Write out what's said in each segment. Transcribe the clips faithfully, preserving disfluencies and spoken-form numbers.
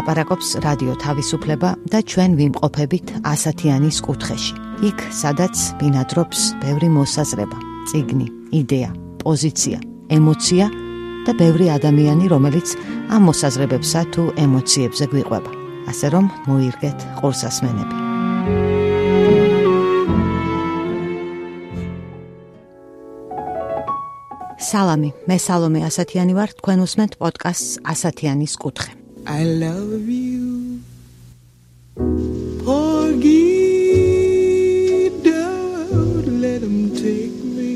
ლაპარაკობს რადიო თავისუფლება და ჩვენ ვიმყოფებით ასათიანის კუთხეში. იქ, სადაც ბინადრობს ბევრი მოსაზრება, წიგნი, იდეა, პოზიცია, ემოცია და ბევრი ადამიანი, რომელიც ამ მოსაზრებებსა თუ ემოციებზე გვიყვება. ასე რომ მოირგეთ ყურსასმენები. სალამი, მე სალომე ასათიანი ვარ, თქვენ უსმენთ პოდკასტს ასათიანის კუთხე. I love you, Porgy, don't let him take me,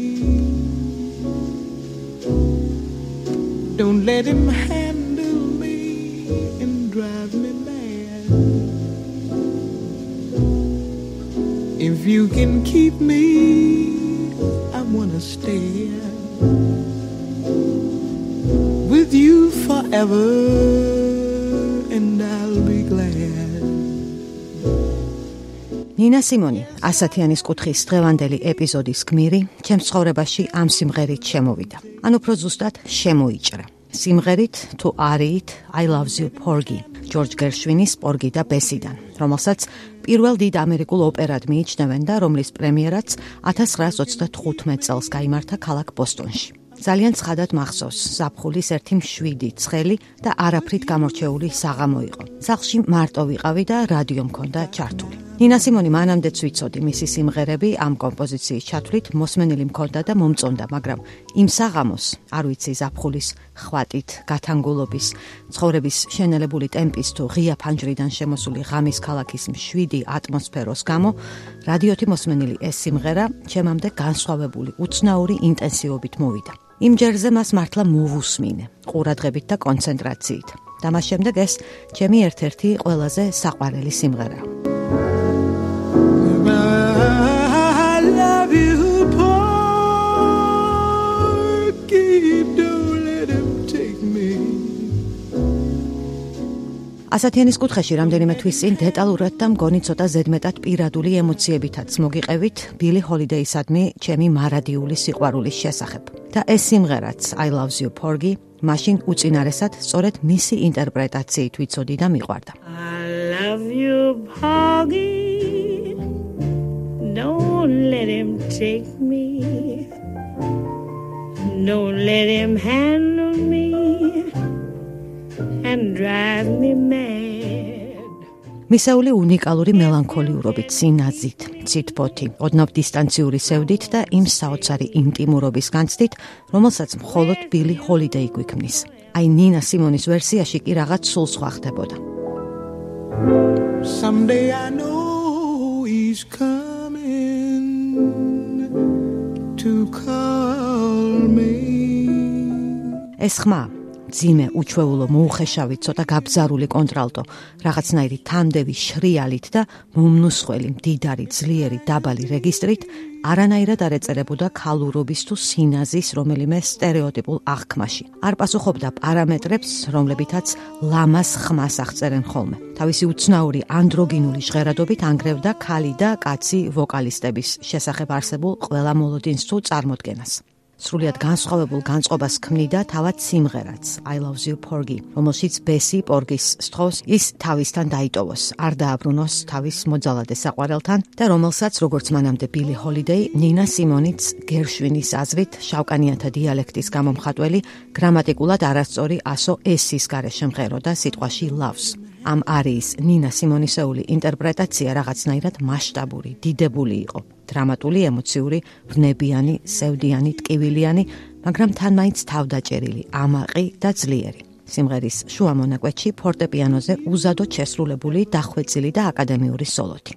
don't let him handle me and drive me mad. If you can keep me, I wanna stay with you forever, and I'll be glad. ნინა სიმონი, ასათიანის კუთხის დღევანდელი ეპიზოდის გმირი, ჩემს ცხოვრებაში ამ სიმღერით შემოვიდა. ან უფრო ზუსტად შემოიჭრა. სიმღერით თუ არიით I love you Porgy, ჯორჯ გერშვინის პორგი და ბესიდან, რომელსაც პირველ დიდ ამერიკულ ოპერად მიიჩნევენ და რომლის პრემიერაც ათას ცხრაას ოცდახუთმეტ წელს გაიმართა ქალაქ ბოსტონში. ძალიან ცხადად მახსოვს, ზაფხულის ერთი მშვიდი, ცხელი და არაფრით გამორჩეული საღამო იყო. სახლში მარტო ვიყავი და რადიო მქონდა ჩართული. ნინა სიმონი მანამდეც ვიცოდი, მისი სიმღერები ამ კომპოზიციის ჩათვლით მოსმენილი მქონდა და მომწონდა, მაგრამ იმ საღამოს, არ ვიცი, ზაფხულის ხვატით, გათანგულობის, ცხოვრების შენელებული ტემპის თუ ღია ფანჯრიდან შემოსული ღამის ქალაქის მშვიდი ატმოსფეროს გამო, რადიოთი მოსმენილი ეს სიმღერა ჩემამდე განსხვავებული, უცნაური ინტენსივობით მოვიდა. იმ ჯერზე მას მართლა მოვუსმინე, ყურადღებით და კონცენტრაციით. და მას შემდეგ ეს ჩემი ერთ-ერთი ყველაზე საყვარელი სიმღერაა. I love you, Porgy, don't let him take me. ასათიანის კუთხეში რამდენიმე თვის წინ დეტალურად და მგონი ცოტა ზედმეტად პირადული ემოციებითაც მოგიყევით ბილი ჰოლიდეისადმი ჩემი მარადიული სიყვარულის შესახებ. და ეს სიმღერაც I love you Porgy მაშინ უწინარესად სწორედ მისი ინტერპრეტაციით ვიცოდი და მიყვარდა. I love you Porgy, don't let him take me, don't let him handle me and drive me mad. მისეული უნიკალური მელანქოლიურობით, სინაზით, ციტბოთი, ოდნავ დისტანციური სევდით და იმ საოცარი ინტიმურობის განცდით, რომელსაც მხოლოდ ბილი ჰოლიდეი გვიქმნის. აი ნინა სიმონის ვერსიაში კი რაღაც სულ სხვა ხდებოდა. Someday I know he's coming to call me. ეს ხმა ძიმე, უჩვეულო, მოუხეშავი, ცოტა გაბზარული კონტრალტო, რაღაცნაირი თანდევი შრიალით და მომნუსხველი, მდიდარი, ძლიერი, დაბალი რეგისტრით არანაირად არ ეწერებოდა ქალურობის თუ სინაზის რომელიმე სტერეოტიპულ აღქმაში. არ პასუხობდა პარამეტრებს, რომლებითაც ლამას ხმას აღწერენ ხოლმე. თავისი უცნაური ანდროგინული ჟღერადობით ანგრევდა ქალი და კაცი ვოკალისტების შესახებ არსებულ ყველა მოლოდინს თუ წარმოდგენას. სრულიად განსხვავებულ განწყობას ქმნიდა თავად სიმღერაც I love you Porgy, რომელშიც ბესი პორგის სთხოვს ის თავისთან დაიტოვოს, არ დააბრუნოს თავის მოძალადე საყვარელთან და რომელსაც როგორც მანამდე ბილი ჰოლიდეი, ნინა სიმონიც გერშვინის აზრით შავკანიანთა დიალექტის გამომხატველი გრამატიკულად არასწორი ასო ესის გარეშე მღეროდა სიტყვაში loves. ამ არიის ნინა სიმონისეული ინტერპრეტაცია რაღაცნაირად მასშტაბური, დიდებული იყო. დრამატული, ემოციური, ვნებიანი, სევდიანი, ტკივილიანი, მაგრამ თან მაინც თავდაჭერილი, ამაყი და ძლიერი. სიმღერის შუა მონაკვეთში ფორტეპიანოზე უზადოდ შესრულებული, დახვეწილი და აკადემიური სოლოთი.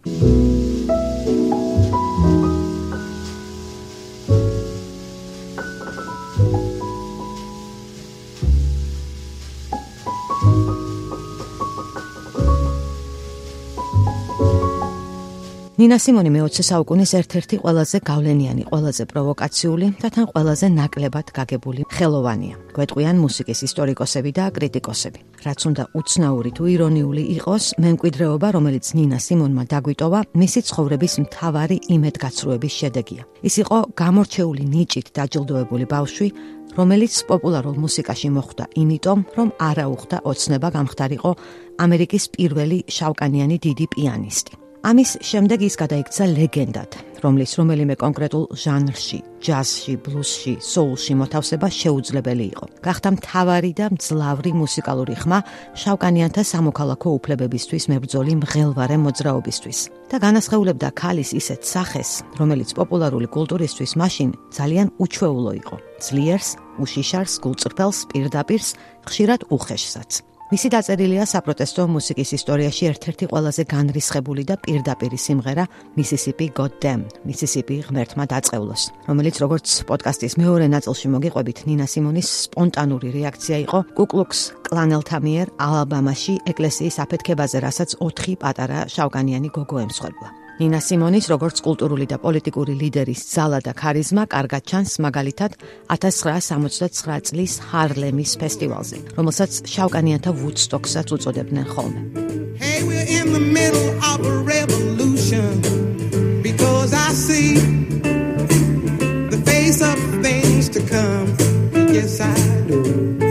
ნინა სიმონი მეოცე საუკუნის ერთ-ერთი ყველაზე გავლენიანი, ყველაზე პროვოკაციული და თან ყველაზე ნაკლებად გაგებული ხელოვანია. გვეტყვიან მუსიკის ისტორიკოსები და კრიტიკოსები. რაც უნდა უცნაური თუ ირონიული იყოს, მემკვიდრეობა, რომელიც ნინა სიმონმა დაგვიტოვა, მისი ცხოვრების მთავარი იმედგაცრუების შედეგია. ის იყო გამორჩეული ნიჭით დაჯილდოებული ბავშვი, რომელიც პოპულარულ მუსიკაში მოხვდა იმიტომ, რომ არ აუხდა ოცნება გამხდარიყო ამერიკის პირველი შავკანიანი დიდი პიანისტი. ამის შემდეგ ის გადაიქცა ლეგენდად, რომლის რომელიმე კონკრეტულ ჟანრში, ჯაზში, ბლუსში, soul-ში მოთავსება შეუძლებელი იყო. გახდა მთავარი და მძლავრი მუსიკალური ხმა შავკანიანთა სამოქალაქო უფლებებისთვის მებრძოლი მღელვარე მოძრაობისთვის და განასხეულებდა ქალის ისეთ სახეს, რომელიც პოპულარული კულტურისთვის მაშინ ძალიან უჩვეულო იყო. ძლიერს, უშიშარს, გულწრფელს, პირდაპირს, ხშირად უხეშსაც. მისი დაწერილია საპროტესტო მუსიკის ისტორიაში ერთ-ერთი ყველაზე განრისხებული და პირდაპირი სიმღერა Mississippi Goddamn, Mississippi ღმერთმა დაწყევლოს, რომელიც როგორც პოდკასტის მეორე ნაწილში მოგიყვებით, ნინა სიმონის სპონტანური რეაქცია იყო Ku Klux Klanელთა მიერ ალაბამაში ეკლესიის აფეთქებაზე, რასაც ოთხი პატარა შავკანიანი გოგო ემსხვერპლა. ნინა სიმონის როგორც კულტურული და პოლიტიკური ლიდერის ძალა და ქარიზმა კარგად ჩანს მაგალითად ათას ცხრაას სამოცდათცხრა წლის ჰარლემის ფესტივალზე, რომელსაც შავკანიანთა ვუდსტოკსაც უწოდებდნენ ხოლმე. Hey, we're in the middle of a revolution because I see the face of things to come. Yes, I do.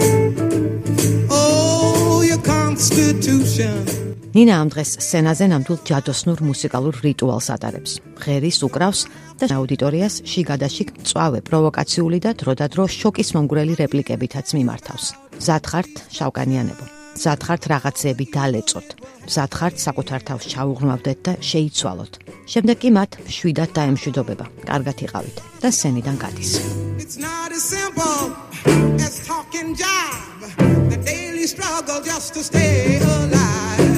Oh, your constitution. ნინა ამ დღეს სცენაზე ნამდვილ ჯადოსნურ მუსიკალურ რიტუალს ატარებს. ღერის უკრავს და აუდიტორიას შიგადაშიგ მწვავე, პროვოკაციული და დროდადრო შოკის მომგვრელი რეპლიკებითაც მიმართავს. მზად ხართ შავკანიანებო. მზად ხართ რაღაცეები დალეწოთ. მზად ხართ საკუთარ თავს ჩაუღრმავდეთ და შეიცვალოთ. შემდეგ კი მათ შვიდად დაემშვიდობება. კარგად იყავით და სცენიდან გადის. It's not as simple as talking jive. The daily struggle just to stay alive.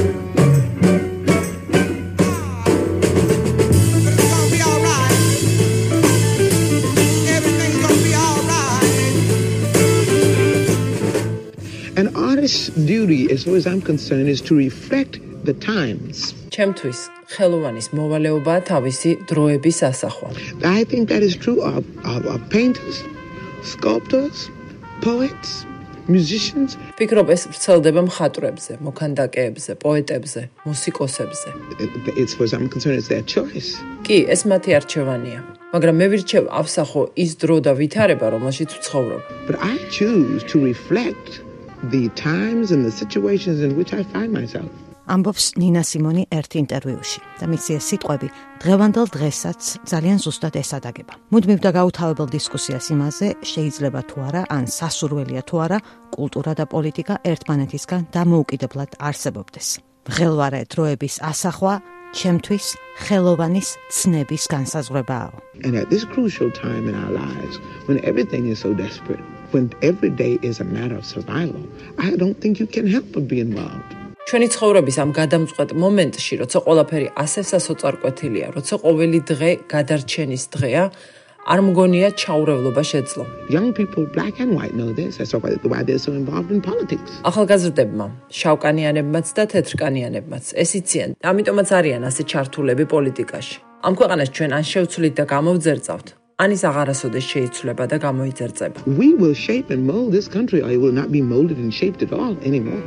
An artist's duty, as far as I'm concerned, is to reflect the times. ჩემთვის ხელოვანის მოვალეობაა თავისი დროების ასახვა. I think that is true of, of, of painters, sculptors, poets, musicians. ფიქრობ ეს ვრცელდება მხატვრებზე, მოქანდაკეებზე, პოეტებზე, მუსიკოსებზე. As far as I'm concerned, it's their choice. კი, ეს მათი არჩევანია. მაგრამ მე ვირჩევ ავსახო ის დრო და ვითარება, რომელშიც ვცხოვრობ. But I choose to reflect the times and the situations in which I find myself. ამბობს ნინა სიმონი ერთ ინტერვიუში და მისი ეს სიტყვები დღევანდელ დღესაც ძალიან ზუსტად ესადაგება. მუდმივ და გაუთავებელ დისკუსიას იმაზე, შეიძლება თუ არა, ან სასურველია თუ არა, კულტურა და პოლიტიკა ერთმანეთისგან დამოუკიდებლად არსებობდეს. მღელვარე დროების ასახვა ჩემთვის ხელოვანის ცნების განსაზღვრებაა. And at this crucial time in our lives, when everything is so desperate, when every day is a matter of survival, I don't think you can help but be involved. ჩვენი ცხოვრების ამ გადამწყვეტ მომენტში, როცა ყველაფერი ასე სასოწარკვეთილია, როცა ყოველი დღე გადარჩენის დღეა, არ მგონია ჩაურევლობა შეძლო. Young people, black and white, know this. That's why they're so involved in politics. ახალგაზრდებმა, შავკანიანებმაც და თეთრკანიანებმაც ეს იციან, ამიტომაც არიან ასე ჩართულები პოლიტიკაში. ამ ქვეყანას ჩვენ ან შევცვლით და გამოვძერწავთ, ან ის აღარასოდეს შეიცვლება და გამოიძერწება. We will shape and mold this country, or it will not be molded and shaped at all anymore.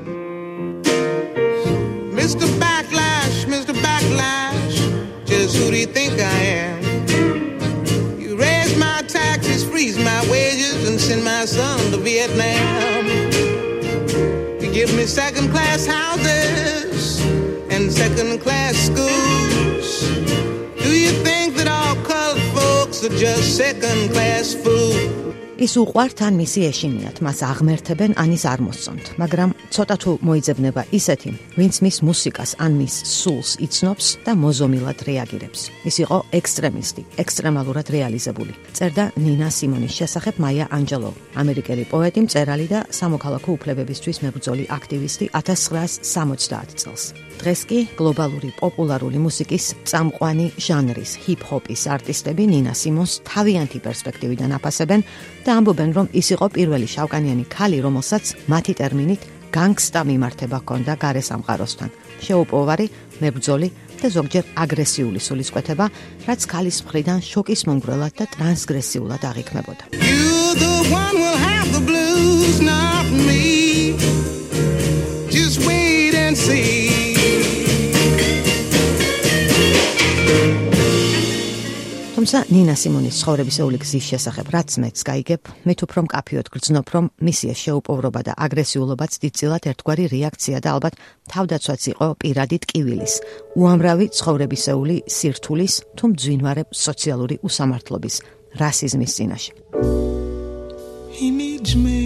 Mister Backlash, Mister Backlash, just who do you think I am? You raise my taxes, freeze my wages, and send my son to Vietnam. You give me second-class houses and second-class schools. Do you think that all colored folks are just second-class food? ის უყვართ ან მისი ეშინიათ, მას აღმერთებენ ან ის არ მოსწონთ, მაგრამ ცოტა თუ მოიძებნება ისეთი, ვინც მის მუსიკას ან მის სულს იცნობს და მოზომილად რეაგირებს. ის იყო ექსტრემისტი, ექსტრემალურად რეალიზებული. წერდა ნინა სიმონის შესახებ მაია ანჯელო, ამერიკელი პოეტი, მწერალი და სამოქალაქო უფლებებისთვის მებრძოლი აქტივისტი ათას ცხრაას სამოცდაათ წელს. დღეს კი გლობალური პოპულარული მუსიკის წამყვანი ჟანრის ჰიპ-ჰოპის არტისტები ნინა სიმონს თავიანთი პერსპექტივიდან აფასებენ და ამბობენ, რომ ის იყო პირველი შავკანიანი ქალი, რომელსაც მათი ტერმინით განგსტა მიმართება ჰქონდა გარესამყაროსთან. შეუპოვარი, მებრძოლი, და ზოგჯერ აგრესიული სულისკვეთება, რაც ქალის მხრიდან შოკის მომგვრელად და ტრანსგრესიულად აღიქმებოდა. You the one will have the blues, not me. Just wait and see. თუმცა ნინა სიმონის ცხოვრებისეული გზის შესახებ რაც მეც გაიგებ, მით უფრო მკაფიოდ გრძნობ, რომ მისი შეუპოვრობა და აგრესიულობაც დიდწილად ერთგვარი რეაქცია და ალბათ თავდაცვაც იყო პირადი ტკივილის, უამრავი ცხოვრებისეული სირთულის თუ მძვინვარე სოციალური უსამართლობის, რასიზმის წინაშე. He needs me.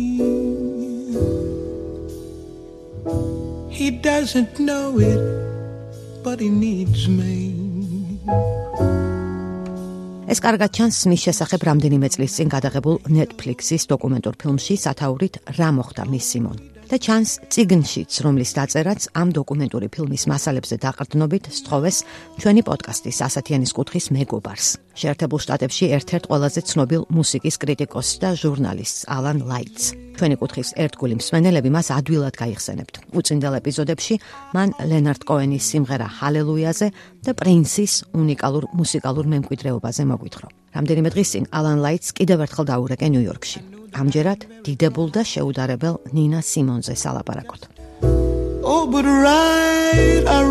He doesn't know it, but he needs me. ეს კარგად ჩანს მის შესახებ რამდენიმე წლის წინ გადაღებულ Netflix-ის დოკუმენტურ ფილმში სათაურით რა მოხდა მის სიმონ. და ჩანს წიგნშიც, რომლის დაწერაც ამ დოკუმენტური ფილმის მასალებზე დაყრდნობით სთხოვეს ჩვენი პოდკასტის ასათიანის კუთხის მეგობარს. შეერთებულ შტატებში ერთ-ერთ ყველაზე ცნობილ მუსიკის კრიტიკოსს და ჟურნალისტს ალან ლაიტს. ჩვენი კუთხის ერთგული მსმენელები მას ადვილად გაიხსენებთ. უწინდელ ეპიზოდებში მან ლენარდ კოენის სიმღერა ჰალელუიაზე და პრინსის უნიკალურ მუსიკალურ მემკვიდრეობაზე მოგვითხრა. რამდენიმე დღის წინ ალან ლაიტს კიდევ ერთხელ დაურეკე ნიუ-იორკში. ამჯერად დიდებულ და შეუდარებელ ნინა სიმონზე სალაპარაკოთ. Oh, but right or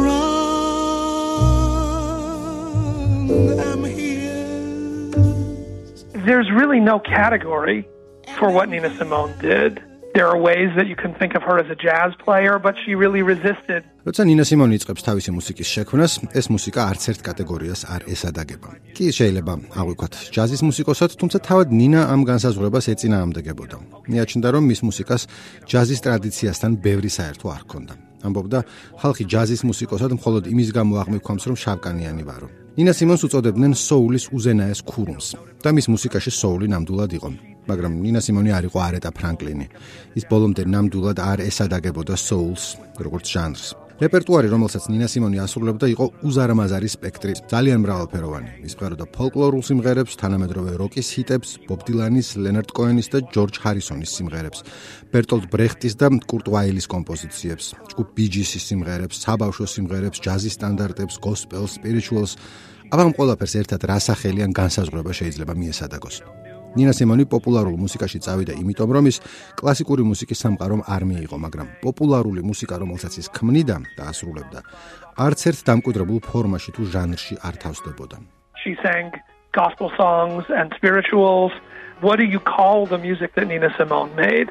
wrong, I'm here. There's really no category for what Nina Simone did. There are ways that you can think of her as a jazz player, but she really resisted. როცა ნინა სიმონი იწყებს თავისი მუსიკის შექმნას, ეს მუსიკა არც ერთ კატეგორიას არ ესადაგება. კი შეიძლება აღვიქვათ ჯაზის მუსიკოსად, თუმცა თავად ნინა ამ განსაზღვრებას ეწინააღმდეგებოდა. მიაჩნდა, რომ მის მუსიკას ჯაზის ტრადიციასთან ბევრი საერთო არ ჰქონდა. ამბობდა, ხალხი ჯაზის მუსიკოსად მხოლოდ იმის გამო აღმიქვამს, რომ შავკანიანი ვარო. ნინა სიმონს უწოდებდნენ სოულის უზენაეს ქურუმს და მის მუსიკაში სოული ნამდვილად იყო. მაგრამ ნინა სიმონი არ იყო არეტა ფრანკლინი. ის ბოლომდე ნამდვილად არ ესადაგებოდა სოულს, როგორც ჟანრს. რეპერტუარი, რომელსაც ნინა სიმონი ასრულებდა, იყო უზარმაზარი სპექტრი, ძალიან მრავალფეროვანი. ის მღეროდა ფოლკლორულ სიმღერებს, თანამედროვე როკის ჰიტებს, ბობ დილანის, ლენარდ კოენის და ჯორჯ ჰარისონის სიმღერებს, ბერტოლდ ბრეხტის და კურტ ვაილის კომპოზიციებს, ჯგუფ ბი ჯის სიმღერებს, საბავშვო სიმღერებს, ჯაზის სტანდარტებს, გოსპელს, სპირიჩუალს. აბა ამ ყველაფერს ერთად რა სახელი ან განსაზღვრება შეიძლება მიესადაგოს. ნინა სიმონი პოპულარულ მუსიკაში წავიდა იმიტომ, რომ ის კლასიკური მუსიკის სამყარომ არ მიიღო, მაგრამ პოპულარული მუსიკა, რომელსაც ის ქმნიდა და ასრულებდა, არც ერთ დამკვიდრებულ ფორმაში თუ ჟანრში არ თავსდებოდა. She sang gospel songs and spirituals. What do you call the music that Nina Simone made?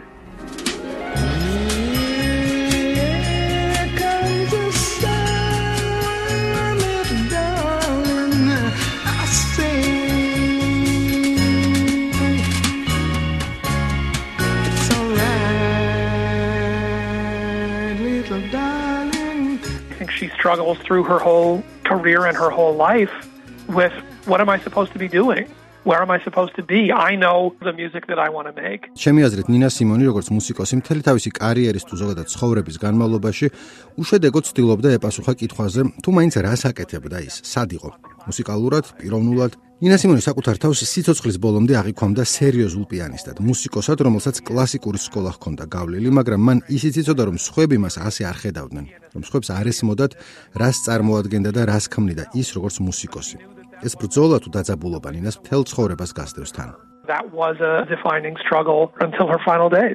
She struggles through her whole career and her whole life with what am I supposed to be doing? Where am I supposed to be? I know the music that I want to make. ჩემი აზრით, ნინა სიმონი, როგორც მუსიკოსი, მთელი თავისი კარიერის თუ ზოგადად ცხოვრების განმავლობაში უშედეგოდ ცდილობდა ეპასუხა კითხვაზე, თუ მაინც რას აკეთებდა ის, სად იყო, მუსიკალურად, პიროვნულად. ნინა სიმონი საკუთარ თავს სიცოცხლის ბოლომდე აღიქვამდა სერიოზულ პიანისტად, მუსიკოსად, რომელსაც კლასიკური სკოლა ჰქონდა გავლილი, მაგრამ მან ისიც იცოდა, რომ სხვები მას ასე არ ხედავდნენ, რომ სხვებს არ ესმოდათ, რას წარმოადგენდა და რას ქმნიდა ის, როგორც მუსიკოსი. ეს ბრძოლა თუ დაძაბულობა ნინას მთელ ცხოვრებას გასდევს თან. That was a defining struggle until her final days.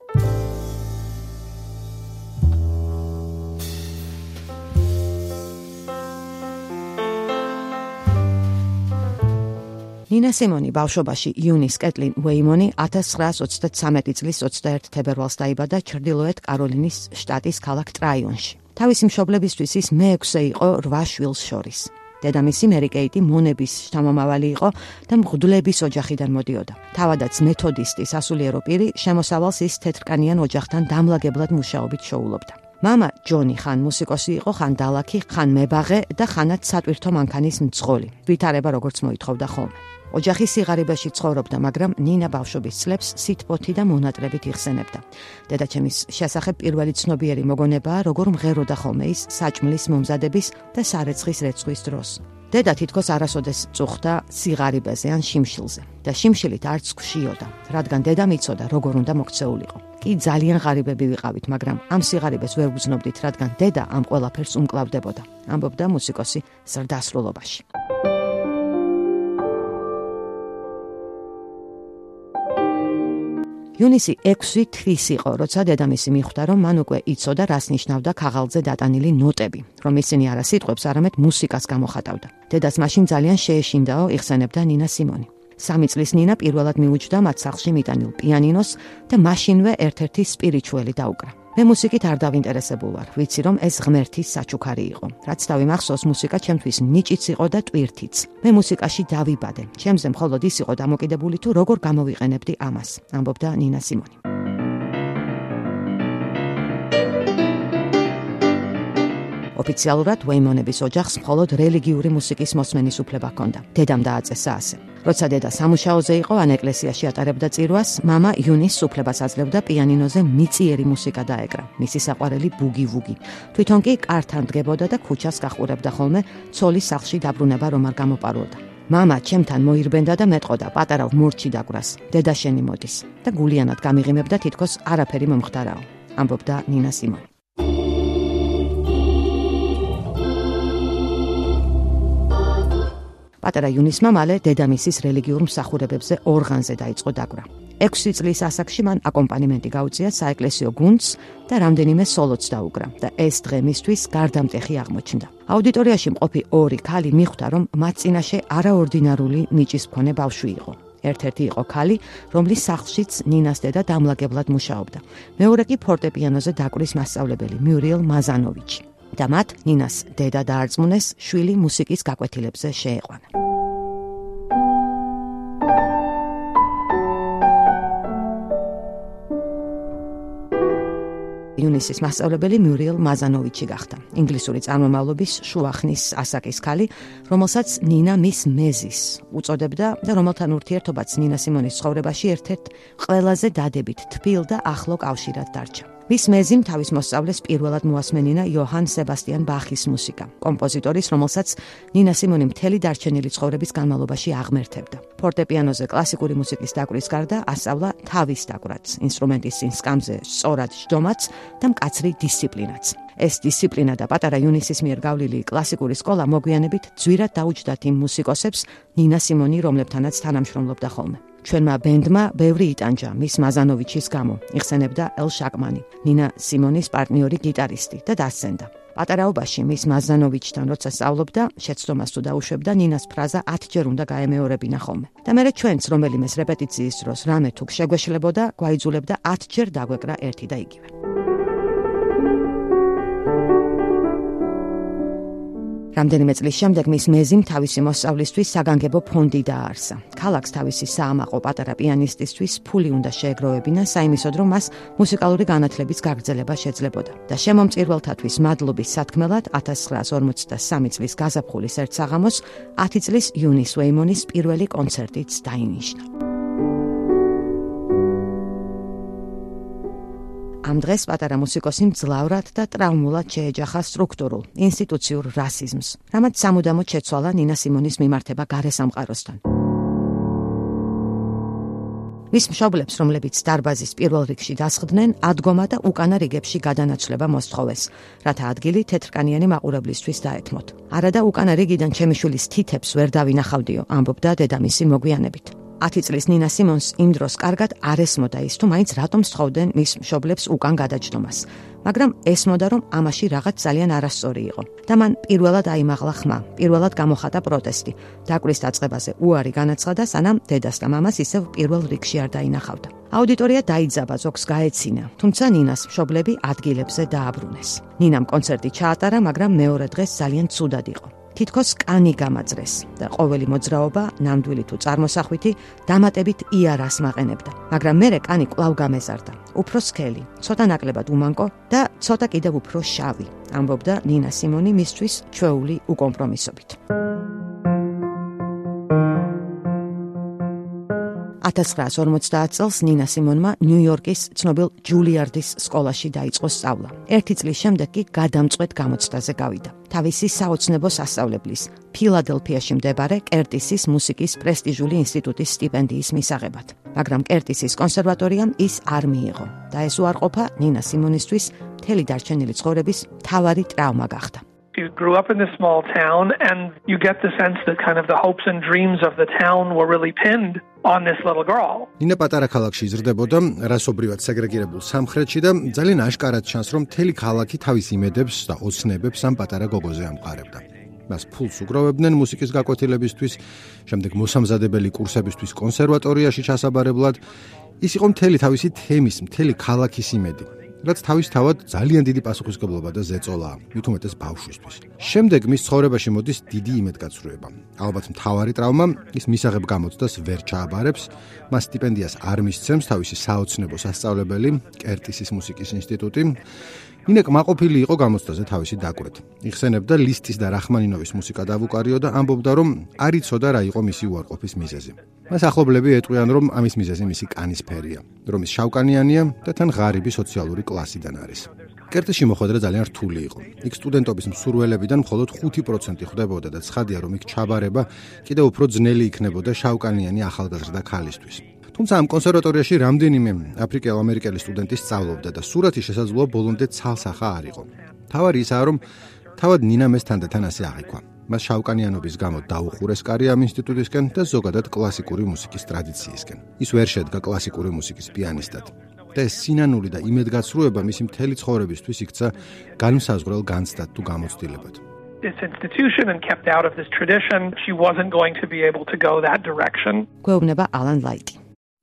ნინა სიმონი ბავშვობაში იუნის კეტლინ უეიმონი ათას ცხრაას ოცდათვრამეტი წლის ოცდაერთ თებერვალს დაიბადა ჩრდილოეთ კაროლინის შტატის ქალაქ ტრაიონში. თავისი მშობლებისთვის ის მეექვსე იყო რვა შვილს შორის. დედამისი მერი კეიტი მონების შთამომავალი იყო და მღვდლების ოჯახიდან მოდიოდა. თავადაც მეთოდისტი სასულიერო პირი, შემოსავალს ის თეთრკანიან ოჯახთან დამლაგებლად მუშაობით შოულობდა. მამა ჯონი ხან მუსიკოსი იყო, ხან დალაქი, ხან მებაღე და ხანაც სატვირთო მანქანის მძღოლი. ვითარება როგორც მოითხოვდა ხოლმე. ოჯახი სიღარიბეში ცხოვრობდა, მაგრამ ნინა ბავშვობის წლებს სითბოთი და მონატრებით იხსენებდა. დედაჩემის შესახებ პირველი ცნობიერი მოგონებაა, როგორ მღეროდა ხოლმე ის საჭმლის მომზადების და სარეცხის რეცხვის დროს. დედა თითქოს არასოდეს წუხდა სიღარიბეზე ან შიმშილზე და შიმშილით არც გვშიოდა, რადგან დედამ იცოდა როგორ უნდა მოქცეულიყო. კი ძალიან ღარიბები ვიყავით, მაგრამ ამ სიღარიბეს ვერ ვგრძნობდით, რადგან დედა ამ ყველაფერს უმკლავდებოდა, ამბობდა მუსიკოსი ზრდასრულობაში. იუნისი ექვსი თვის იყო, როცა დედამისი მიხვდა, რომ მან უკვე იცოდა, რას ნიშნავდა ქაღალდზე დატანილი ნოტები, რომ ისინი არა სიტყვებს, არამედ მუსიკას გამოხატავდა. დედას მაშინ ძალიან შეეშინდაო, იხსენებდა ნინა სიმონი. სამი წლის ნინა პირველად მიუჯდა მათ სახლში მიტანილ პიანინოს და მაშინვე ერთ-ერთი სპირიჩუელი დაუკრა. მე მუსიკით არ დავინტერესებულ ვარ, ვიცი რომ ეს ღმერთის საჩუქარი იყო. რაც დავიმახსოვს, მუსიკა ჩემთვის ნიჭიც იყო და ტვირთიც. მე მუსიკაში დავიბადე. ჩემზე მხოლოდ ის იყო დამოკიდებული თუ როგორ გამოვიყენებდი ამას, ამბობდა ნინა სიმონი. ოფიციალურად ვეიმონების ოჯახს მხოლოდ რელიგიური მუსიკის მოსმენის უფლება ჰქონდა. დედამ დააწესა ასე. როცა დედა სამუშაოზე იყო ან ეკლესიაში ატარებდა წირვას, მამა იუნის უფლებას აძლევდა პიანინოზე მიწიერი მუსიკა დაეკრა, მისი საყვარელი ბუგი-ვუგი. თვითონ კი კართან დგებოდა და ქუჩას გაყურებდა ხოლმე, ცოლის სახლში დაბრუნება რომ არ გამოპარულდა. მამა ჩემთან მოირბენდა და მეტყოდა პატარა მორჩი დაგვრას. დედა შენი მოდის და გულიანად გამიღიმებდა თითქოს არაფერი მომხდარაო, ამბობდა ნინა სიმონი. პატარა იუნისმა მალე დედამისის რელიგიურ მსახურებებზე ორღანზე დაიწყო დაკვრა. ექვსი წლის ასაკში მან აკომპანიმენტი გაუწია საეკლესიო გუნდს და რამდენიმე სოლოც დაუკრა და ეს დღე მისთვის გარდამტეხი აღმოჩნდა. აუდიტორიაში მყოფი ორი ქალი მიხვდა, რომ მათ წინაშე არაორდინარული ნიჭის მქონე ბავშვი იყო. ერთ-ერთი იყო ქალი, რომლის სახლშიც ნინას დედა დამლაგებლად მუშაობდა. მეორე კი ფორტეპიანოზე დაკვრის მასწავლებელი მიურიელ მაზანოვიჩი. და მათ ნინას დედა დაარწმუნეს შვილი მუსიკის გაკვეთილებზე შეეყვანა. იუნისის მასწავლებელი მიურიელ მაზანოვიჩი გახდა. ინგლისური წარმომავლობის შუახნის ასაკის ქალი, რომელსაც ნინა მის მეზის უწოდებდა და რომელთან ურთიერთობაც ნინა სიმონის ცხოვრებაში ერთ-ერთ ყველაზე დადებით თბილ და ახლო კავშირად დარჩა. მის მეზიმ თავის მოსწავლეს პირველად მოასმენინა იოჰან სებასტიან ბახის მუსიკა, კომპოზიტორის, რომელსაც ნინა სიმონი მთელი დარჩენილი ცხოვრების განმავლობაში აღმერთებდა. ფორტეპიანოზე კლასიკური მუსიკის დაკვრის გარდა ასწავლა თავის დაკვრაც, ინსტრუმენტის წინ სკამზე სწორად ჯდომაც და მკაცრი დისციპლინაც. ეს დისციპლინა და პატარა იუნისის მიერ გავლილი კლასიკური სკოლა მოგვიანებით ძვირად დაუჯდათ იმ მუსიკოსებს ნინა სიმონი, რომლებთანაც თანამშრომლობდა ხოლმე. ჩვენმა ბენდმა ბევრი იტანჯა მის მაზანოვიჩის გამო, იხსენებდა ელ შაკმანი, ნინა სიმონის პარტნიორი გიტარისტი და დასცენდა. პატარაობაში მის მაზანოვიჩთან როცა სწავლობდა, შეცდომას თუ დაუშვებდა, ნინას ფრაზა ათჯერ უნდა გაემეორებინა ხოლმე. და მერე ჩვენც რომელიმეს რეპეტიციის დროს რამე თუ შეგვეშლებოდა, გვაიძულებდა ათჯერ დაგვეკრა ერთი და იგივე. რამდენიმე წლის შემდეგ მის მეზიმ თავისი მოსწავლისთვის საგანგებო ფონდი დააარსა. ქალაქს თავისი საამაყო პატარა პიანისტისთვის ფული უნდა შეეგროვებინა საიმისოდ, რომ მას მუსიკალური განათლების გაგრძელება შეძლებოდა. და შემომწირველთათვის მადლობის სათქმელად ათას ცხრაას ორმოცდასამი წლის გაზაფხულის ერთ საღამოს ათი წლის იუნის ვეიმონის პირველი კონცერტიც დაინიშნა. ამ დღეს პატარა მუსიკოსი მძლავრად და ტრაუმულად შეეჯახა სტრუქტურულ, ინსტიტუციურ რასიზმს, რამაც სამუდამოდ შეცვალა ნინა სიმონის მიმართება გარე სამყაროსთან. მის მშობლებს, რომლებიც დარბაზის პირველ რიგში დასხდნენ, ადგომა და უკანა რიგებში გადანაცვლება მოსთხოვეს, რათა ადგილი თეთრკანიანი მაყურებლისთვის დაეთმოთ. არა და უკანა რიგიდან ჩემი შვილის თითებს ვერ დავინახავდიო, ამბობდა დედამისი მოგვიანებით. ათი წლის ნინა სიმონს იმ დროს კარგად არ ესმოდა ის, თუ მაინც რატომ სთხოვდნენ მის მშობლებს უკან გადაჯდომას. მაგრამ ესმოდა, რომ ამაში რაღაც ძალიან არასწორი იყო. და მან პირველად აიმაღლა ხმა, პირველად გამოხატა პროტესტი. დაკვრის დაწყებაზე უარი განაცხადა, სანამ დედას და მამას ისევ პირველ რიგში არ დაინახავდა. აუდიტორია დაიძაბა, ზოგს გაეცინა, თუმცა ნინას მშობლები ადგილებზე დააბრუნეს. ნინამ კონცერტი ჩაატარა, მაგრამ მეორე დღეს ძალიან ცუდად იყო. თითქოს კანი გამაძრეს და ყოველი მოძრაობა, ნამდვილი თუ წარმოსახვითი, დამატებით იარას მაყენებდა. მაგრამ მერე კანი კვლავ გამეზარდა. უფრო სქელი, ცოტა ნაკლებად უმანკო და ცოტა კიდევ უფრო შავი, ამბობდა ნინა სიმონი მისთვის ჩვეული უკომპრომისობით. ათას ცხრაას ორმოცდაათ წელს ნინა სიმონმა ნიუ-იორკის ცნობილ ჯულიარდის სკოლაში დაიწყო სწავლა. ერთი წლის შემდეგ კი გადამწყვეტ გამოცდაზე გავიდა. თავისი საოცნებო სასწავლებლის ფილადელფიაში მდებარე კერტისის მუსიკის პრესტიჟული ინსტიტუტის სტიპენდიის მისაღებად. მაგრამ კერტისის კონსერვატორიამ ის არ მიიღო და ეს უარყოფა ნინა სიმონისთვის მთელი დარჩენილი ცხოვრების მთავარი ტრავმა გახდა. You grew up in this small town and you get the sense that kind of the hopes and dreams of the town were really pinned on this little girl. ნინა პატარა ქალაქში იზრდებოდა, რასობრივად სეგრეგირებულ სამხრეთში და ძალიან აშკარად ჩანს, რომ მთელი ქალაქი თავის იმედებს და ოცნებებს ამ პატარა გოგოზე ამყარებდა. მას ფულს უგროვებდნენ მუსიკის გაკვეთილებისთვის, შემდეგ მოსამზადებელი კურსებისთვის კონსერვატორიაში ჩასაბარებლად. ის იყო მთელი თავისი თემის, მთელი ქალაქის იმედი. რაც თავისთავად ძალიან დიდი პასუხისმგებლობა და ზეწოლაა, მით უმეტეს ბავშვისთვის. შემდეგ მის ცხოვრებაში მოდის დიდი იმედგაცრუება. ალბათ მთავარი ტრავმა, ის მისაღებ გამოცდას ვერ ჩააბარებს, მას სტიპენდიას არ მისცემს თავისი საოცნებო სასწავლებელი, კერტისის მუსიკის ინსტიტუტი. ნინა კმაყოფილი იყო გამოცდაზე თავისი დაკვეთ. იხსენებდა ლისტის და რახმანინოვის მუსიკა დავუკარიო და ამბობდა, რომ არ იცოდა რა იყო მისი უარყოფის მიზეზი. მას ახლობლები ეტყვიან, რომ ამის მიზეზი მისი კანის ფერია, რომ ის შავკანიანია და თან ღარიბი სოციალური კლასიდან არის. კერტისში მოხვედრა ძალიან რთული იყო. იქ სტუდენტობის მსურველებიდან მხოლოდ ხუთი პროცენტი ხვდებოდა და ცხადია, რომ იქ ჩაბარება კიდევ უფრო ძნელი იქნებოდა შავკანიანი ახალგაზრდა ქალისთვის. თუმცა ამ კონსერვატორიაში რამდენიმე აფრიკელ-ამერიკელი სტუდენტი სწავლობდა და სურათი შესაძლოა ბოლომდე ცალსახა არ იყო. თავარი ისაა, რომ თავად ნინა მეს თანდათან ასე აღიქვა. მას შავკანიანობის გამო დაუხურეს კარი ამ ინსტიტუტისკენ და ზოგადად კლასიკური მუსიკის ტრადიციისკენ. ის ვერ შედგა კლასიკური მუსიკის პიანისტად. და ეს სინანული და იმედგაცრუება მისი მთელი ცხოვრებისთვის იქცა განმსაზღვრელ განცდად თუ გამოცდილებად. This institution and kept out of this tradition, she wasn't going to be able to go that direction. გვეუბნება ალან ლაიტი.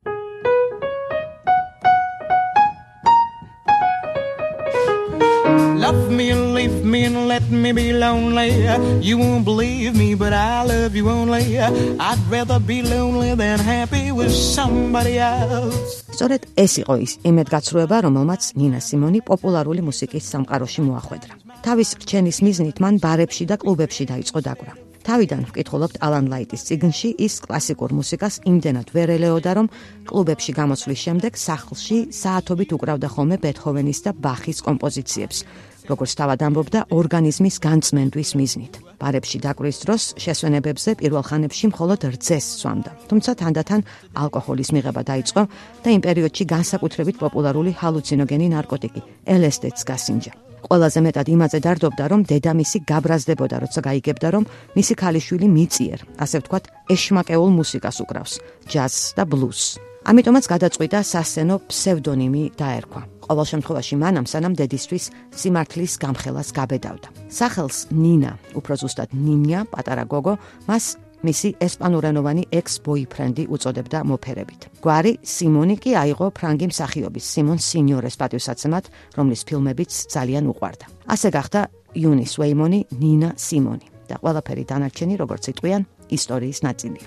Love me and leave me and let me be lonely. You won't believe me, but I love you only. I'd rather be lonely than happy with somebody else. სწორედ ეს იყო ის იმედგაცრუება, რომელმაც ნინა სიმონი პოპულარული მუსიკის სამყაროში მოახვედრა. თავის რჩენის მიზნით მან ბარებში და კლუბებში დაიწყო დაკვრა. თავიდან ვკითხულობთ ალან ლაიტის წიგნში, ის კლასიკურ მუსიკას იმდენად ვერ ელეოდა, რომ კლუბებში გამოცვლის შემდეგ სახლში საათობით უკრავდა ხოლმე ბეთჰოვენის და ბახის კომპოზიციებს, როგორც თავად ამბობდა, ორგანიზმის განწმენდვის მიზნით. ბარებში დაკვრის დროს შესვენებებზე პირველ ხანებში მხოლოდ რძეს სვამდა, თუმცა თანდათან ალკოჰოლის მიღება დაიწყო და იმ პერიოდში განსაკუთრებით პოპულარული ჰალუცინოგენი ნარკოტიკი ელ ეს დი-ც გასინჯა. ყველაზე მეტად იმაზე დარდობდა, რომ დედამისი გაბრაზდებოდა, როცა გაიგებდა, რომ მისი ქალიშვილი მიწიერ, ასე ვთქვათ, ეშმაკეულ მუსიკას უკრავს, ჯაზს და ბლუზს. ამიტომაც გადაწყვიტა სასცენო ფსევდონიმი დაერქვა. ყოველ შემთხვევაში მანამ სანამ დედისთვის სიმართლის გამხელას გაბედავდა. სახელს ნინა, უფრო ზუსტად ნინია, პატარა გოგო, მას მისი ესპანურენოვანი ექს-ბოიფრენდი უწოდებდა მოფერებით. გვარი სიმონი კი აიღო ფრანგი მსახიობის სიმონ სინიორეს პატივსაცემად, რომლის ფილმებიც ძალიან უყვარდა. ასე გახდა იუნის ვეიმონი ნინა სიმონი და ყველაფერი დანარჩენი, როგორც იტყვიან, ისტორიის ნაწილი.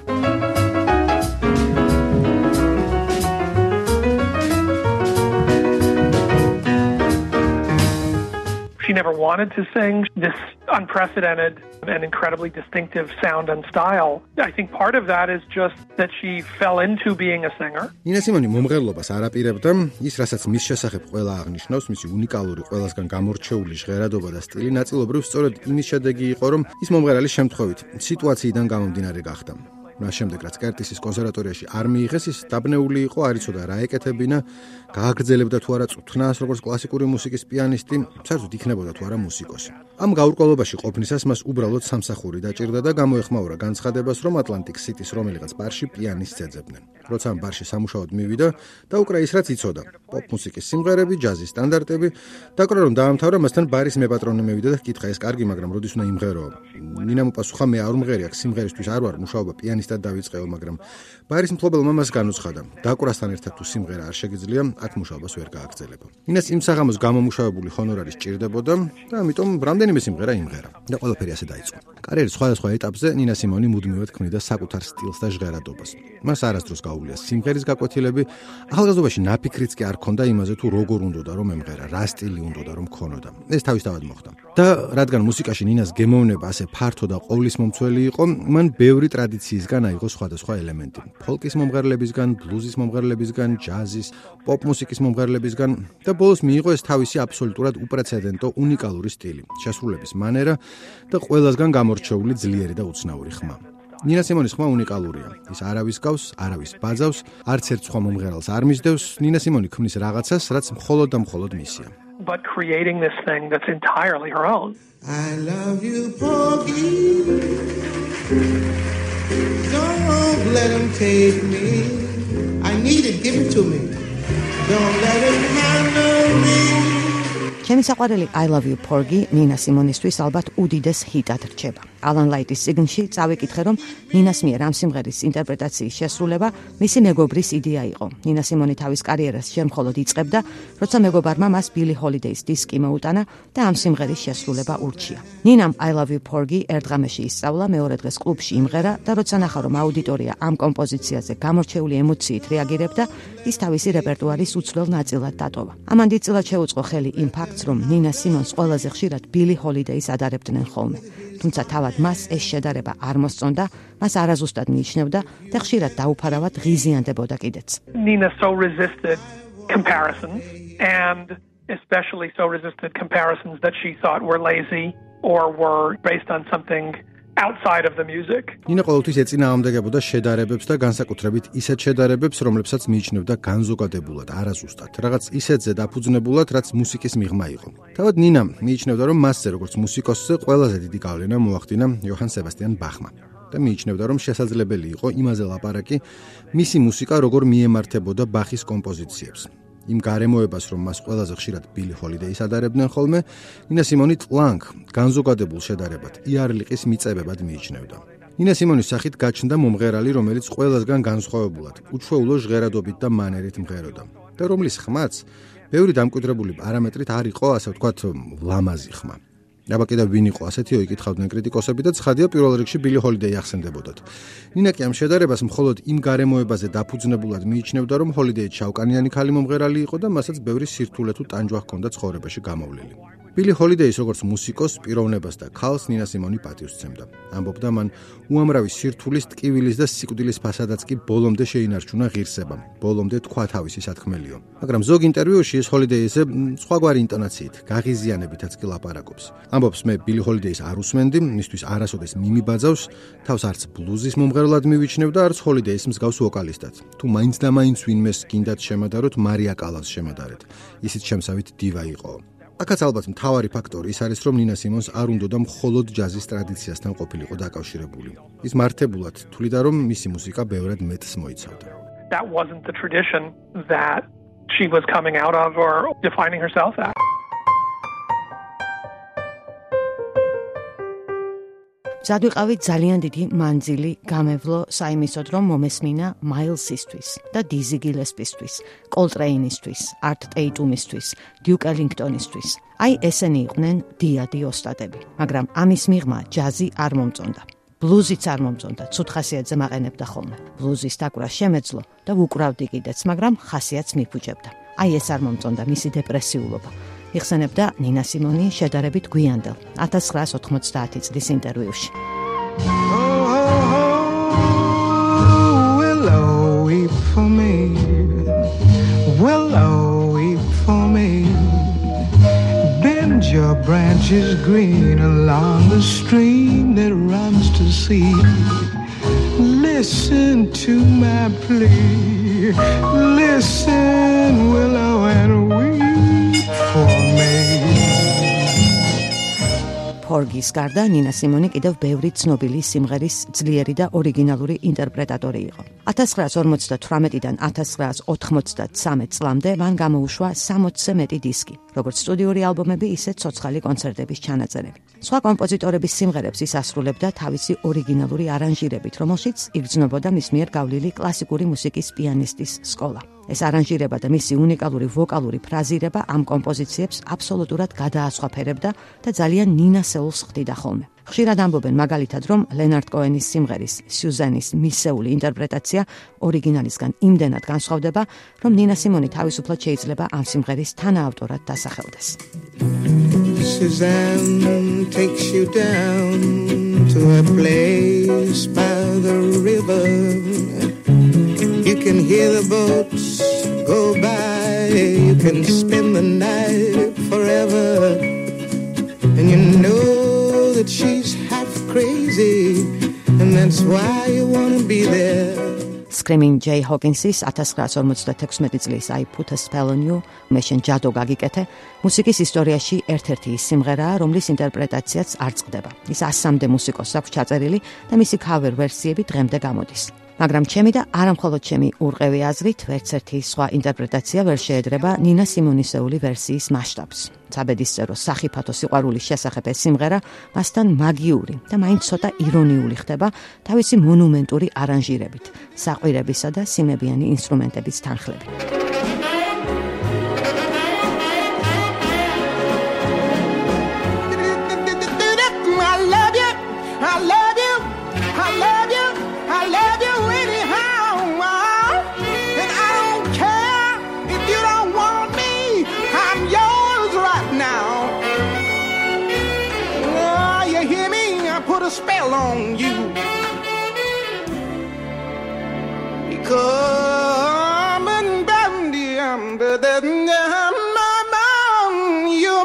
She never wanted to sing this unprecedented and incredibly distinctive sound and style. I think part of that is just that she fell into being a singer. ნინა სიმონი მომღერლობას არ აპირებდა, ის რასაც მის შესახებ ყველა აღნიშნავს, მისი უნიკალური ყველასგან გამორჩეული ჟღერადობა და სტილი ნაწილობრივ სწორედ იმის შედეგი იყო, რომ ის მომღერალის შემთხვევით სიტუაციიდან გამომდინარე გახდა. მას შემდეგ რაც კერტისის კონსერვატორიაში არ მიიღეს, ის დაბნეული იყო, არ იცოდა რა ეკეთებინა, გააგრძელებდა თუ არა წვრთნას როგორც კლასიკური მუსიკის პიანისტი, საერთოდ იქნებოდა თუ არა მუსიკოსი. ამ გაურკვევლობაში ყოფნისას მას უბრალოდ სამსახური დაჭირდა და გამოეხმაურა განცხადებას, რომ ატლანტიკ სიტის რომელიღაც ბარში პიანისტს ეძებდნენ. როცა ამ ბარში სამუშაოდ მივიდა, დაუკრა ის რაც იცოდა: პოპ მუსიკის სიმღერები, ჯაზის სტანდარტები, დაკვრა რომ დაამთავრა, მასთან ბარის მეპატრონე მივიდა და ჰკითხა: ეს კარგი, მაგრამ როდის უნდა იმღერო? ნინამ უპასუხა: მე არ უმღერი აქ სიმღერისთვის არ ვარ, მუშაობა პიანისტად დავიწყეო, მაგრამ ბარის მფლობელმა მას განუცხადა: დაკვრასთან ერთად თუ სიმღერა არ შეგიძლია, აქ მუშაობას ვერ გააგრძელებო. ნინას იმ საღამოს გამომუშავებული ჰონორარი სჭირდებოდა და ამიტომ რამდენიმე სიმღერა იმღერა და ყველაფერი ასე დაიწყო. კარიერის სხვადასხვა ეტაპზე ნინა სიმონი მუდმივად ქმნიდა საკუთარ სტილს და ჟღერადობას. მას არასდროს გაუვლია სიმღერის გაკვეთილები, ახალგაზრდობაში ნაფიქრიც კი არ ჰქონდა იმაზე თუ როგორ უნდოდა რომ ემღერა, რა სტილი უნდოდა რომ ქონოდა. ეს თავისთავად მოხდა. და რადგან მუსიკაში ნინას გემოვნება ასე ფართო და ყოვლისმომცველი იყო, მან ბევრი ტრადიციისგან მუსიკისგან აიღო სხვადასხვა ელემენტი. ფოლკის მომღერლებისგან, ბლუზის მომღერლებისგან, ჯაზის, პოპ მუსიკის მომღერლებისგან და ბოლოს მიიღო ეს თავისი აბსოლუტურად უპრეცედენტო უნიკალური სტილი, შესრულების მანერა და ყველასგან გამორჩეული ძლიერი და უცნაური ხმა. ნინა სიმონის ხმა უნიკალურია. ის არავის გავს, არავის ბაძავს, არც ერთ სხვა მომღერალს არ მისდევს. ნინა სიმონი ქმნის რაღაცას, რაც მხოლოდ და მხოლოდ მისია. But creating this thing that's entirely her own. I love you, Porgy. Don't let him take me. I need it, give it to me. Don't let him handle me. ჩემი საყვარელი I love you, Porgy ნინა სიმონისთვის ალბათ უდიდეს ჰიტად რჩება. ალან ლაიტის წიგნში წავიკითხე, რომ ნინას მიერ ამ სიმღერის ინტერპრეტაციის შესრულება მისი მეგობრის იდეა იყო. ნინა სიმონი თავის კარიერას ჯერ მხოლოდ იწყებდა, როცა მეგობარმა მას ბილი ჰოლიდეის დისკი მოუტანა და ამ სიმღერის შესრულება ურჩია. ნინამ I love you, Porgy ერთ ღამეში ისწავლა, მეორე დღეს კლუბში იმღერა და როცა ნახა, რომ აუდიტორია ამ კომპოზიციაზე გამორჩეული ემოციით რეაგირებდა, ის თავისი რეპერტუარის უცვლელ ნაწილად დატოვა. ამან დიდწილად შეუწყო ხელი იმ ფაქტს, რომ ნინა სიმონს ყველაზე ხშირად ბილი ჰოლიდეის ადარებდნენ ხოლმე. თუმცა თავად მას ეს შედარება არ მოსწონდა, მას არაზუსტად მიიჩნევდა და ხშირად დაუფარავად ღიზიანდებოდა კიდეც. Nina so resisted comparison, and especially so resisted comparisons that she thought were lazy or were based on something outside of the music. ნინა ყოველთვის ეწინააღმდეგებოდა შედარებებს და განსაკუთრებით ისეთ შედარებებს, რომლებსაც მიიჩნევდა განზოგადებულად, არაზუსტად, რაღაც ისეთზე დაფუძნებულად, რაც მუსიკის მიღმა იყო. თავად ნინა მიიჩნევდა, რომ მასზე, როგორც მუსიკოსზე, ყველაზე დიდი გავლენა მოახდინა იოჰან სებასტიან ბახმა და მიიჩნევდა, რომ შესაძლებელი იყო იმაზე ლაპარაკი, მისი მუსიკა როგორ მიემართებოდა ბახის კომპოზიციებს. იმ გარემოებას, რომ მას ყველაზე ხშირად ბილი ჰოლიდეის ადარებდნენ ხოლმე, ნინა სიმონი ტლანკ, განზოგადებულ შედარებად, იარლიყის მიწებებად მიიჩნევდა. ნინა სიმონის სახით გაჩნდა მომღერალი, რომელიც ყველასგან განსხვავებულად, უჩვეულო ჟღერადობით და მანერით მღეროდა და რომლის ხმაც ბევრი დამკვიდრებული პარამეტრით არ იყო, ასე ვთქვათ, ლამაზი ხმა. აბა კიდევ ვინ იყო ასეთიო, იკითხავდნენ კრიტიკოსები და ცხადია პირველ რიგში ბილი ჰოლიდეი ახსენდებოდათ. ნინა კი ამ შედარებას მხოლოდ იმ გარემოებაზე დაფუძნებულად მიიჩნევდა, რომ ჰოლიდეი ჩავკანიანი ქალი მომღერალი იყო და მასაც ბევრი სირთულე თუ ტანჯვა ჰქონდა ცხოვრებაში გამოვლილი. ბილი ჰოლიდეის როგორც მუსიკოს, პიროვნებას და ქალს ნინა სიმონი პატივს სცემდა. ამბობდა, მან უამრავი სირთულის, ტკივილის და სიკვდილის ფასადაც კი ბოლომდე შეინარჩუნა ღირსებამ. ბოლომდე თქვა თავისი სათქმელიო. მაგრამ ზოგ ინტერვიუში ეს ჰოლიდეიზე სხვაგვარი ინტონაციით, გაღიზიანებითაც კი ლაპარაკობს. ამბობს, მე ბილი ჰოლიდეის არ უსმენდი, მისთვის არასოდეს მიმიბაძავს, თავს არც ბლუზის მომღერლად მივიჩნევ და არც ჰოლიდეის მსგავს ვოკალისტად. თუ მაინც და მაინც ვინმეს გინდათ შემადაროთ, მარია კალას შემადარეთ. ისიც შემსავით დივა იყო. აქაც ალბათ მთავარი ფაქტორი ის არის, რომ ნინა სიმონს არ უნდოდა მხოლოდ ჯაზის ტრადიციასთან ყოფილიყო დაკავშირებული. ის მართებულად თვლიდა, რომ მისი მუსიკა ბევრად მეტს მოიცავდა. That wasn't the tradition that she was coming out of or defining herself as. ზადვიყავი ძალიან დიდი მანძილი გამევლო საიმისოდ, რომ მომესმინა მაილსისთვის და დიზი გილესპისთვის, კოლტრეინისთვის, არტ ტეიტუმისთვის, დიუკ ელინგტონისთვის. აი ესენი იყვნენ დიადი ოსტატები, მაგრამ ამის მიღმა ჯაზი არ მომწონდა. ბლუზიც არ მომწონდა, ცუდ ხასიათზე მაყენებდა ხოლმე. ბლუზის დაკვრა შემეძლო და ვუკრავდი კიდეც, მაგრამ ხასიათს მიფუჭებდა. აი ეს არ მომწონდა მისი დეპრესიულობა. იხსენებდა ნინა სიმონი შედარებით გვიანდელ ათას ცხრაას ოთხმოცდაათი წლის ინტერვიუში. Your branches green along the stream that runs to sea. Listen to my plea. Listen, willow, and weep for me. Porgy's გარდა ნინა სიმონი კიდევ ბევრი ცნობილი სიმღერის ძლიერი და ორიგინალური ინტერპრეტატორი იყო. ათას ცხრაას ორმოცდათვრამეტიდან ათას ცხრაას ოთხმოცდათსამეტ წლამდე მან გამოუშვა სამოცზე მეტი დისკი, როგორც სტუდიური ალბომები, ისე ცოცხალი კონცერტების ჩანაწერები. სხვა კომპოზიტორების სიმღერებს ის ასრულებდა თავისი ორიგინალური არანჟირებით, რომელშიც იგრძნობოდა მის მიერ გავლილი კლასიკური მუსიკის პიანისტის სკოლა. ეს არანჟირება და მისი უნიკალური ვოკალური ფრაზირება ამ კომპოზიციებს აბსოლუტურად გადაასხვაფერებდა და ძალიან ნინასეულს ხდიდა ხოლმე. ხშირად ამბობენ მაგალითად, რომ ლენარდ კოენის სიმღერის სიუზანის მისეული ინტერპრეტაცია ორიგინალისგან იმდენად განსხვავდება, რომ ნინა სიმონი თავისუფლად შეიძლება ამ სიმღერის თანაავტორად დასახელდეს. Suzanne takes you down to a place by the river. You can hear the boats go by. You can spend the night forever. And you know that she's half crazy, and that's why you want to be there. Screaming Jay Hawkins-ის ათას ცხრაასი ორმოცდათექვსმეტი წლის I Put a Spell on You, მე შენ ჯადო გაგიკეთე, მუსიკის ისტორიაში ერთ-ერთი ის სიმღერაა, რომლის ინტერპრეტაციაც არ წყდება. ის ასამდე მუსიკოს აქვს ჩაწერილი და მისი cover ვერსიები დღემდე გამოდის. მაგრამ ჩემი და არა მხოლოდ ჩემი ურყევი აზრით, ვერცერთი სხვა ინტერპრეტაცია ვერ შეედრება ნინა სიმონისეული ვერსიის მასშტაბს. საბედისწერო სახიფათო სიყვარულის შესახებ ეს სიმღერა მასთან მაგიური და მაინც ცოტა ირონიული ხდება თავისი მონუმენტური არანჟირებით, საყვირებისა და სიმებიანი ინსტრუმენტების თანხლებით. Spell on you because you're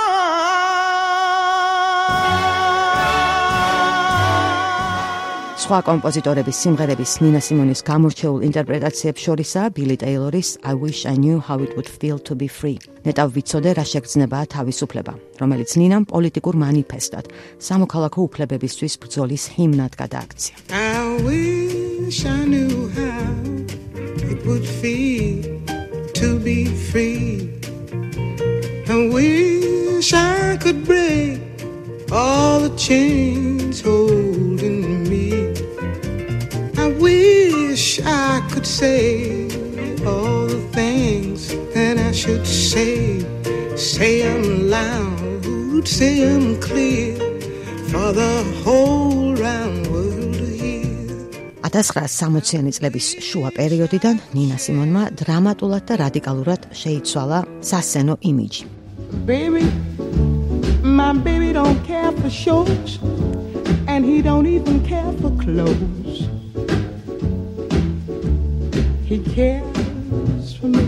mine. სხვა კომპოზიტორების სიმღერების ნინა სიმონის გამორჩეულ ინტერპრეტაციებს შორისაა ბილი ტეილორის I Wish I Knew How It Would Feel to Be Free. ნეტავ ვიცოდე რა შეგრძნებაა თავისუფლება, რომელიც ნინამ პოლიტიკურ მანიფესტად, სამოქალაქო უფლებებისთვის ბრძოლის ჰიმნად გადააქცია. I wish I knew how it would feel to be free. I wish I could break all the chains holding me. I wish I could say all the things that I should say. Say them loud, say them clear for the whole round world to hear. ათას ცხრაასი სამოციანი წლების შუა პერიოდიდან ნინა სიმონმა დრამატულად და რადიკალურად შეიცვალა სასცენო იმიჯი. Baby, my baby don't care for shows, and he don't even care for clothes. He cares for me.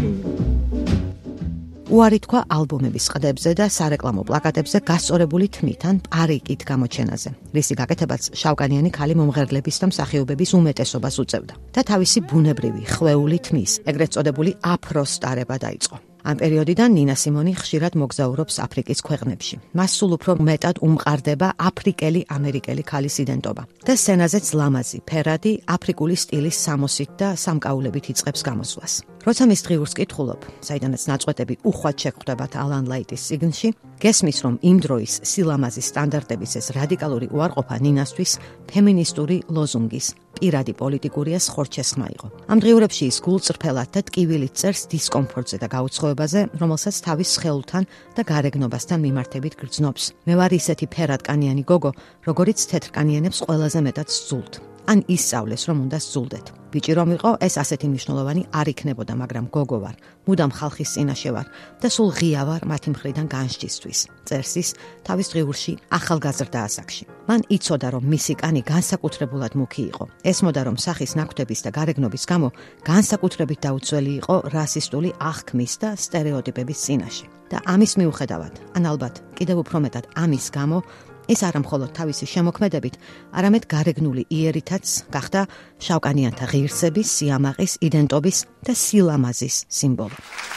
უარი თქვა ალბომების ყდებზე და სარეკლამო პლაკატებზე გასწორებული თმით ან პარიკით გამოჩენაზე, რისი გაკეთებაც შავკანიანი ქალი მომღერლების და მსახიობების უმეტესობას უწევდა და თავისი ბუნებრივი ხვეული თმის, ეგრეთ წოდებული აფროს ტარება დაიწყო. ამ პერიოდიდან ნინა სიმონი ხშირად მოგზაურობს აფრიკის ქვეყნებში. მას სულ უფრო მეტად უმყარდება აფრიკელი ამერიკელი ქალის იდენტობა და სცენაზეც ლამაზი, ფერადი, აფრიკული სტილის სამოსით და სამკაულებით იწყებს გამოსვლას. როცა მის დღიურს კითხულობ, საიდანაც ნაწყვეტები უხვად შეგხვდებათ ალან ლაიტის წიგნში, გესმის, რომ იმ დროის სილამაზის სტანდარტების ეს რადიკალური უარყოფა ნინასთვის ფემინისტური ლოზუნგის, პირადი პოლიტიკურიას ხორჩესხმა იყო. ამ დღიურებში ის გულწრფელად და ტკივილით წერს დისკომფორტზე და გაუცხოებაზე, რომელსაც თავის სხეულთან და გარეგნობასთან მიმართებით გრძნობს. მე ვარ ისეთი ფერადკანიანი გოგო, როგორიც თეთრკანიანებს ყველაზე მეტად სძულთ. ან ისწავლეს, რომ უნდა სძულდეთ. ბიჭი რომ იყო, ეს ასეთი მნიშვნელოვანი არ იქნებოდა, მაგრამ გოგო ვარ, მუდამ ხალხის წინაშე ვარ და სულ ღია ვარ მათი მხრიდან განსჯისთვის. წერს ის თავის დღიურში ახალგაზრდა ასაკში. მან იცოდა, რომ მისი კანი განსაკუთრებულად მუქი იყო. ესმოდა, რომ სახის ნაკვთების და გარეგნობის გამო განსაკუთრებით დაუცველი იყო რასისტული აღქმის და სტერეოტიპების წინაშე. და ამის მიუხედავად, ან ალბათ კიდევ უფრო მეტად ამის გამო, ის არა მხოლოდ თავისი შემოქმედებით, არამედ გარეგნული იერითაც გახდა შავკანიანთა ღირსების, სიამაყის, იდენტობის და სილამაზის სიმბოლო.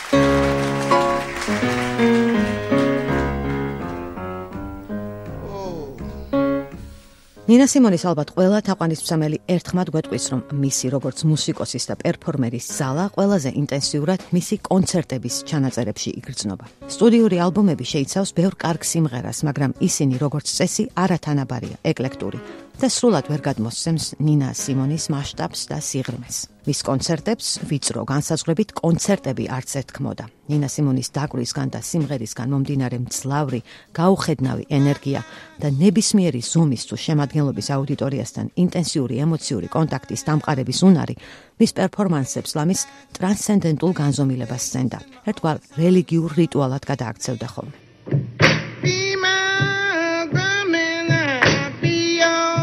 ნინა სიმონის ალბათ ყველა თაყვანისმცემელი ერთხმად გვეტყვის, რომ მისი როგორც მუსიკოსის და პერფორმერის ზალა ყველაზე ინტენსიურად მისი კონცერტების ჩანაწერებში იგრძნობა. სტუდიური ალბომები შეიცავს ბევრ კარგ სიმღერას, მაგრამ ისინი როგორც წესი არათანაბარია, ეკლექტური და სრულად ვერ გადმოსცემს ნინა სიმონის მასშტაბს და სიღრმეს. მის კონცერტებს ვიწრო განსაზღვრებით კონცერტები არც ერთ ქმოდა. ნინა სიმონის დაკვრისგან და სიმღერისგან მომდინარე მძლავრი, გაუხედნავი ენერგია და ნებისმიერი ზომის თუ შემადგენლობის აუდიტორიასთან ინტენსიური ემოციური კონტაქტის დამყარების უნარი მის პერფორმანსებს ლამის ტრანსცენდენტულ განზომილებას სცენდა. ერთგვარ რელიგიურ რიტუალად გადააქცევდა ხოლმე. Be my woman, I'll be your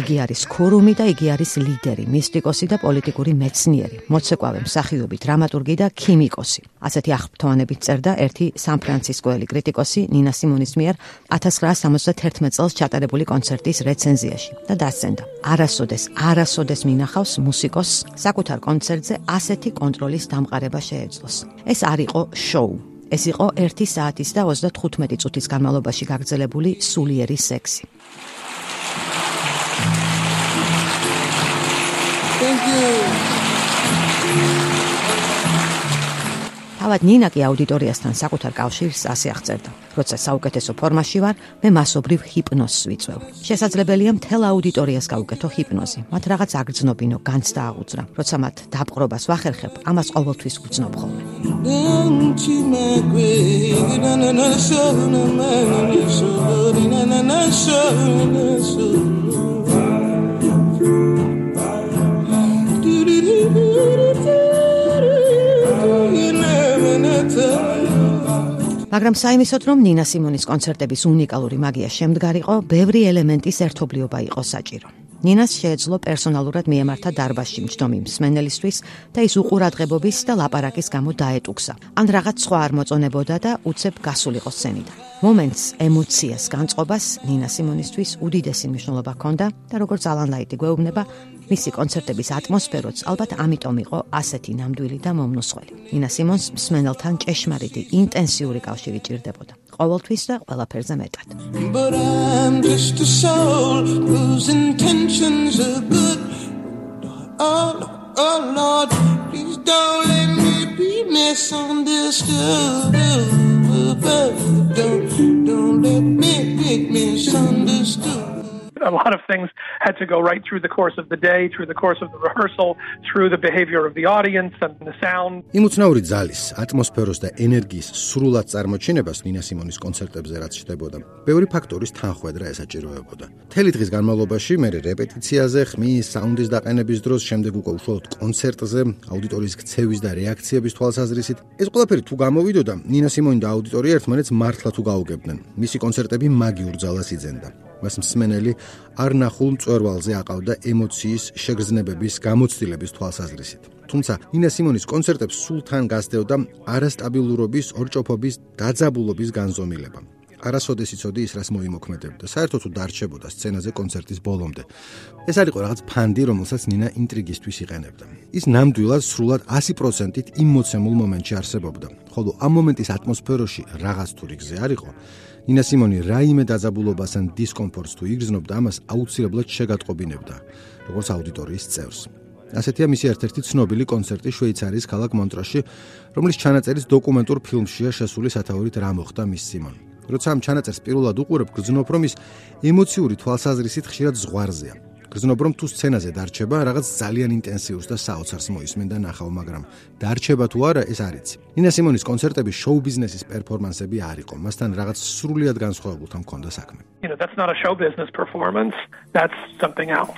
იგი არის ქურუმი და იგი არის ლიდერი, მისტიკოსი და პოლიტიკური მეცნიერი, მოცეკვავე, მსახიობი, დრამატურგი და ქიმიკოსი. ასეთი აღფრთოვანებით წერდა ერთი სან-ფრანცისკოელი კრიტიკოსი ნინა სიმონის მიერ ათას ცხრაას სამოცდათერთმეტ წელს ჩატარებული კონცერტის რეცენზიაში და დასცენდა: არასოდეს, არასოდეს მინახავს მუსიკოსს საკუთარ კონცერტზე ასეთი კონტროლის დამყარება შეეძლოს. ეს არ იყო შოუ. ეს იყო ერთი საათის და ოცდათხუთმეტი წუთის განმავლობაში გაგრძელებული სულიერი სექსი. Thank you. თავად ნინა კი აუდიტორიასთან საკუთარ კავშირს ასე აღწერდა: როცა საუკეთესო ფორმაში ვარ, მე მასობრივ ჰიპნოზს ვიწვევ. შესაძლებელია მთელ აუდიტორიას გავუკეთო ჰიპნოზი, მათ რაღაც აგრძნობინო, განცდა აღუძრა. როცა მათ დაპყრობას ვახერხებ, ამას ყოველთვის ვგრძნობ ხოლმე. მაგრამ საიმისოდ, რომ ნინა სიმონის კონცერტების უნიკალური მაგია შემდგარიყო, ბევრი ელემენტის ერთობლიობა იყო საჭირო. ნინას შეეძლო პერსონალურად მიემართა დარბაზში მჯდომი მსმენელისთვის და ის უყურადღებობის და ლაპარაკის გამო დაეტუქსა. ან რაღაც სხვა არ მოწონებოდა და უცებ გასულიყო სცენიდან. მომენტს, ემოციას, განწყობას ნინა სიმონისთვის უდიდესი მნიშვნელობა ჰქონდა და როგორც ალან ლაიტი გვეუბნება, მისი კონცერტების ატმოსფეროც ალბათ ამიტომ იყო ასეთი ნამდვილი და მომნუსხველი. ნინა სიმონს მსმენელთან ჭეშმარიტი, ინტენსიური კავშირი ჭირდებოდა. ყოველთვის და ყველაფერზე მეტად. But I'm just a soul whose intentions are good. Oh, oh Lord, please don't let me be misunderstood. Don't, don't let me be misunderstood. A lot of things had to go right through the course of the day, through the course of the rehearsal, through the behavior of the audience and the sound. იმუცნაური ძალის, ატმოსფეროს და ენერგიის სრულად წარმოჩინებას ნინა სიმონის კონცერტებზე რაც ხდებოდა, ბევრი ფაქტორის თანხვედრა ესაჭიროებოდა. მთელი დღის განმავლობაში, მერე რეპეტიციაზე, ხმის, საუნდის დაყენების დროს, შემდეგ უკვე უშუალოდ კონცერტზე, აუდიტორიის ქცევის და რეაქციების თვალსაზრისით, ეს ყველაფერი თუ გამოვიდოდა, ნინა სიმონი და აუდიტორია ერთმანეთს მართლა თუ გაუგებდნენ. მისი კონცერტები მაგიურ ძალას იძენდა. მას მსმენელი არ ნახულ მწვერვალზე აყავდა ემოციის, შეგრძნებების, გამოცდილების თვალსაზრისით. თუმცა ნინა სიმონის კონცერტებს სულ თან გასდევდა არასტაბილურობის, ორჭოფობის, დაძაბულობის განზომილება. არასოდეს იცოდი ის რას მოიმოქმედებდა. საერთოდ თუ დარჩებოდა სცენაზე კონცერტის ბოლომდე. ეს არ იყო რაღაც ფანდი, რომელსაც ნინა ინტრიგისთვის იყენებდა. ის ნამდვილად სრულად ასი პროცენტით იმ მოცემულ მომენტში არსებობდა. ხოლო ამ მომენტის ატმოსფეროში რაღაც თუ რიგზე არ იყო. ნინა სიმონი რაიმე დაძაბულობას ან დისკომფორტს თუ იგრძნობდა, ამას აუცილებლად შეგატყობინებდა, როგორც აუდიტორიის წევრს. ასეთია მისი ერთ-ერთი ცნობილი კონცერტი შვეიცარიის ქალაქ მონტროში, რომლის ჩანაწერის დოკუმენტურ ფილმშია შესული სათაურით რა მოხდა მის სიმონ. როცა ამ ჩანაწერს პირველად უყურებ, გრძნობ, რომ ის ემოციური თვალსაზრისით ხშირად ზღვარზეა. გრძნობ, რომ თუ სცენაზე დარჩება, რაღაც ძალიან ინტენსიურს და საოცარს მოისმენდა ნახავ, მაგრამ დარჩება თუ არა, ეს არ იცი. ნინა სიმონის კონცერტები შოუ ბიზნესის პერფორმანსები არ იყო, მასთან რაღაც სრულიად განსხვავებულთან ჰქონდა საქმე. You know, that's not a show business performance, that's something else.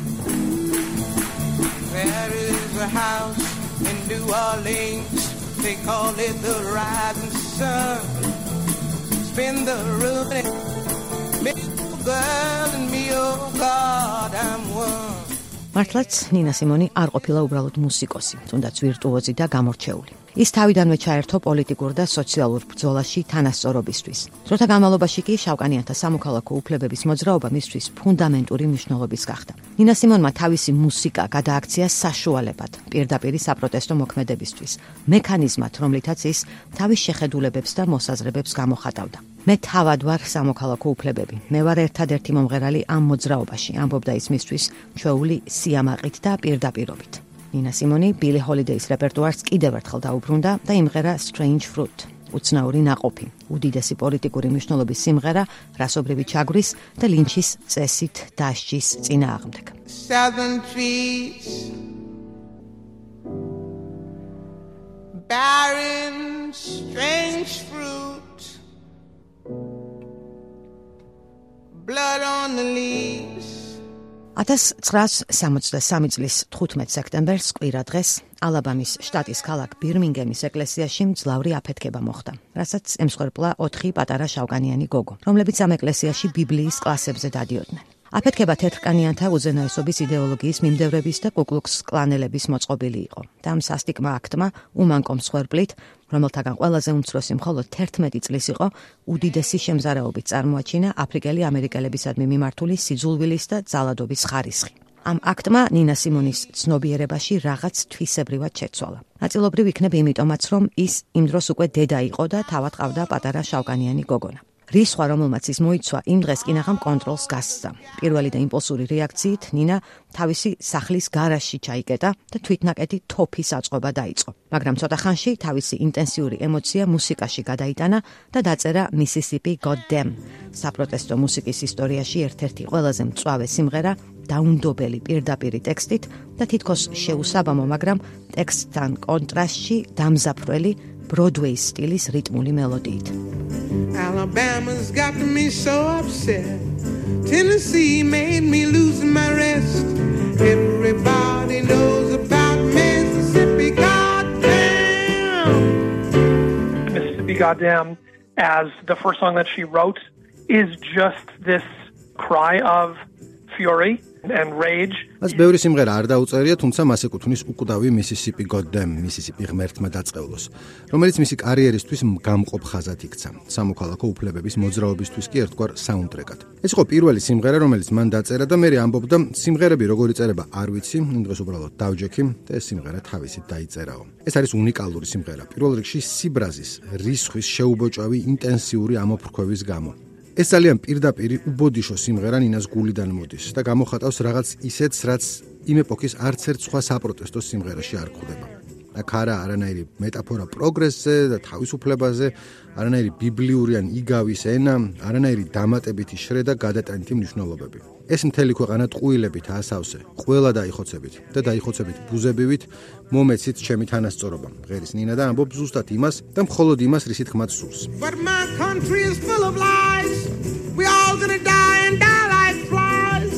There is a house in New Orleans, they call it the Rising Sun. Spin the roof and girl and me, oh God, I'm one. მართლაც ნინა სიმონი არ ყოფილა უბრალოდ მუსიკოსი, თუნდაც ვირტუოზი და გამორჩეული. ის თავიდანვე ჩაერთო პოლიტიკურ და სოციალურ ბრძოლაში თანასწორობისთვის. დროთა განმავლობაში კი შავკანიანთა სამოქალაქო უფლებების მოძრაობა მისთვის ფუნდამენტური მნიშვნელობის გახდა. ნინა სიმონმა თავისი მუსიკა გადააქცია საშუალებად პირდაპირი საპროტესტო მოქმედებისთვის, მექანიზმად, რომლითაც ის თავის შეხედულებებს და მოსაზრებებს გამოხატავდა. მე თავად ვარ სამოქალაქო უფლებები. მე ვარ ერთადერთი მომღერალი ამ მოძრაობაში, ამბობდა ის მისთვის ჩვეული სიამაყით და პირდაპირობით. ნინა სიმონი ბილი ჰოლიდეის რეპერტუარს კიდევ ერთხელ დაუბრუნდა და იმღერა Strange Fruit, უცნაური ნაყოფი, უდიდესი პოლიტიკური მნიშვნელობის სიმღერა, რასობრივი ჩაგვრის და ლინჩის წესით დასჯის წინააღმდეგ. Southern trees, barren, strange fruit, blood on the leaves. ათას ცხრაას სამოცდასამი წლის თხუთმეტ სექტემბერს კვირა დღეს ალაბამის შტატის ქალაქ ბირმინგემის ეკლესიაში მძლავრი აფეთქება მოხდა, რასაც ემსხვერპლა ოთხი პატარა შავკანიანი გოგო, რომლებიც ამ ეკლესიაში ბიბლიის კლასებზე დადიოდნენ. აფეთქება თეთრკანიანთა უზენაესობის იდეოლოგიის მიმდევრების და კუკლუქს კლანელების მოწყობილი იყო. და ამ სასტიკმა აქტმა უმანკო მსხვერპლით, რომელთაგან ყველაზე უმცროსი მხოლოდ თერთმეტი წლის იყო, უდიდესი შემზარაობით წარმოაჩინა აფრიკელი ამერიკელებისადმი მიმართული სიძულვილის და ძალადობის ხარისხი. ამ აქტმა ნინა სიმონის ცნობიერებაში რაღაც თვისებრივად შეცვალა. ნაწილობრივ იქნებ იმიტომაც, რომ ის იმ დროს უკვე დედა იყო და თავად ყავდა პატარა შავკანიანი გოგონა. რისხვა, რომელმაც ის მოიცვა, იმ დღეს კი ნახამ კონტროლს გასცა. პირველი და იმპულსური რეაქციით ნინა თავისი სახლის გარაჟში ჩაიკეტა და თვითნაკეთი თოფის აწყობა დაიწყო. მაგრამ ცოტა ხანში თავისი ინტენსიური ემოცია მუსიკაში გადაიტანა და დაწერა Mississippi Goddam. საპროტესტო მუსიკის ისტორიაში ერთ-ერთი ყველაზე მწვავე სიმღერა, დაუნდობელი პირდაპირი ტექსტით და თითქოს შეუსაბამო, მაგრამ ტექსტთან კონტრასტში დამზაფრველი Broadway სტილის რიტმული მელოდიით. Alabama's got me so upset. Tennessee made me lose my rest. Everybody knows about Mississippi Goddam. Mississippi Goddam, as the first song that she wrote, is just this cry of fury and rage. მას ბევრი სიმღერა არ დაუწერია, თუმცა მას ეკუთვნის უკვდავი Mississippi Goddam, Mississippi ღმერთმა დაწყევლოს, რომელიც მისი კარიერისთვის გამყოფ ხაზად იქცა. სამოქალაქო უფლებების მოძრაობისთვის კი ერთგვარ საუნდტრეკად. ეს იყო პირველი სიმღერა, რომელიც მან დაწერა და მე ამბობდა, სიმღერები როგორ იწერება არ ვიცი, იმ დროს უბრალოდ დავჯექი და ეს სიმღერა თავისით დაიწერაო. ეს არის უნიკალური სიმღერა, პირველ რიგში სიბრაზის, რისხვის შეუბოჭავი ინტენსიური ამოფრქვევის გამო. ეს ძალიან პირდაპირი უბოდიშო სიმღერა ნინას გულიდან მოდის და გამოხატავს რაღაც ისეთს, რაც იმ ეპოქის არც ერთ სხვა საპროტესტო სიმღერაში არ გვხვდება. აქ არა არანაირი მეტაფორა პროგრესზე და თავისუფლებაზე, არანაირი ბიბლიური ან იგავის ენა, არანაირი დამატებითი შრე და გადატანითი მნიშვნელობები. ეს მთელი ქვეყანა ტყუილებით ასავსე, ყველა დაიხოცებით და დაიხოცებით ბუზებივით, მომეცით ჩემი თანასწორობა. ღერის ნინა და ამბობს ზუსტად იმას და მხოლოდ იმას, რისით ხმაც სურს. But my country is full of lies. We all gonna die and die like flies.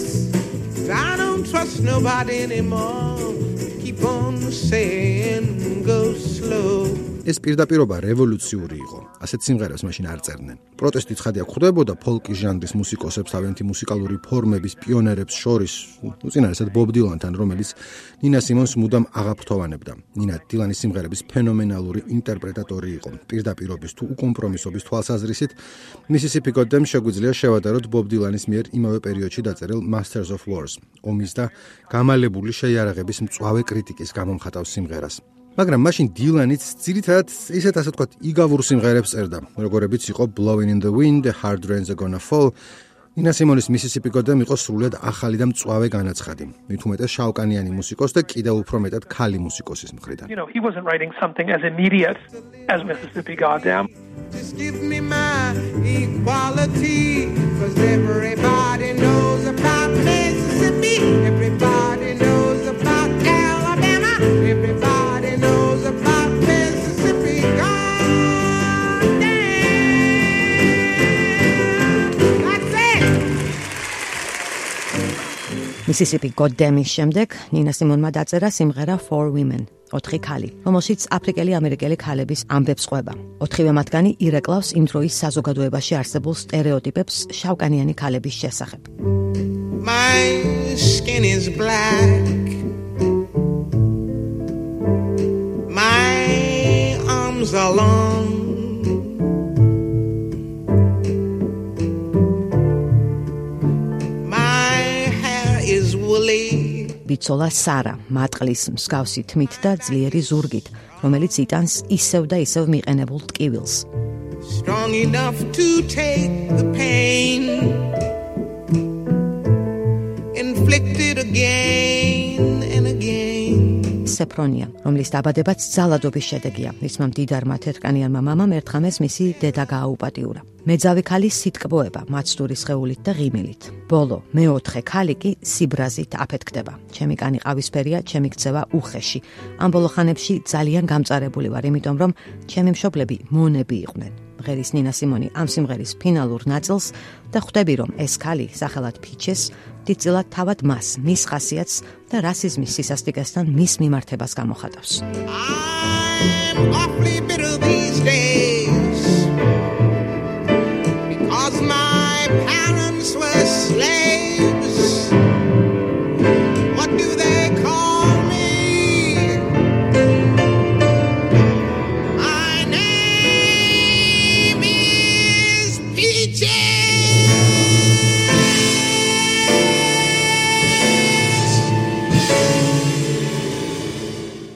I don't trust nobody anymore. Keep on saying go slow. ეს პირდაპირობა რევოლუციური იყო. ასეთ სიმღერებს მაშინ არ წერდნენ. პროტესტი ცხადია გვხვდებოდა ფოლკის ჟანრის მუსიკოსებს, თავიანთი მუსიკალური ფორმების პიონერებს შორის, უწინარესად ბობ დილანთან, რომელიც ნინა სიმონს მუდამ აღაფრთოვანებდა. ნინა დილანის სიმღერების ფენომენალური ინტერპრეტატორი იყო. პირდაპირობის თუ უკომპრომისობის თვალსაზრისით, Mississippi Goddam შეგვიძლია შევადაროთ ბობ დილანის მიერ იმავე პერიოდში დაწერილ Masters of Wars, ომის და გამალებული შეიარაღების მწვავე კრიტიკის გამომხატავს სიმღერას. მაგრამ მაშინ დილანიც ძირითადად ისეთ ასე ვთქვათ იგავურ სიმღერებს წერდა, როგორებიც იყო Blowing in the Wind, The Hard Rain's Gonna Fall. ნინა სიმონის Mississippi Goddam იყო სრულიად ახალი და მწვავე განაცხადი. მით უმეტეს შავკანიანი მუსიკოს და კიდევ უფრო მეტად ქალი მუსიკოსის მხრიდან. You know, he wasn't writing something as immediate as Mississippi Goddam. Just give me my equality, 'cause everybody knows about Mississippi. Everybody knows about Alabama. Everybody knows about Mississippi Goddam. That's it. Mississippi Goddam-ის შემდეგ ნინა სიმონმა დაწერა სიმღერა For Women, ოთხი ქალი, რომელშიც აფრიკელი ამერიკელი ქალების ამბებს ყვება. ოთხივე მათგანი ირეკლავს იმ დროის საზოგადოებაში არსებულ სტერეოტიპებს შავკანიანი ქალების შესახებ. My skin is black. My arms are long. My hair is woolly. ბიცოლა სარა, მატყლის მსგავსი თმით და ძლიერი ზურგით, რომელიც იტანს ისევ და ისევ მიყენებულ ტკივილს. Strong enough to take the pain inflicted again and again. სეფრონია, რომლის დაბადებაც ძალადობის შედეგია. მისმა მდიდარმა თეთრკანიანმა მამამ ერთხანს მისი დედა გააუპატიურა. მეძავი ქალი სიტკბოება, მაცდური სხეულით და ღიმილით. ბოლო, მეოთხე ქალი კი სიბრაზით აფეთქდება. ჩემი კანი ყავისფერია, ჩემი ქცევა უხეში. ამ ბოლო ხანებში ძალიან გამწარებული ვარ, იმიტომ რომ ჩემი მშობლები მონები იყვნენ. ღერის ნინა სიმონი ამ სიმღერის ფინალურ ნაწილს და ხვდები რომ ეს ქალი სახელად ფიჩეს დიდწილად თავად მას, მის ხასიათს და რასიზმის სისასტიკესთან მის მიმართებას გამოხატავს. I'm awfully bitter these days because my parents were slaves.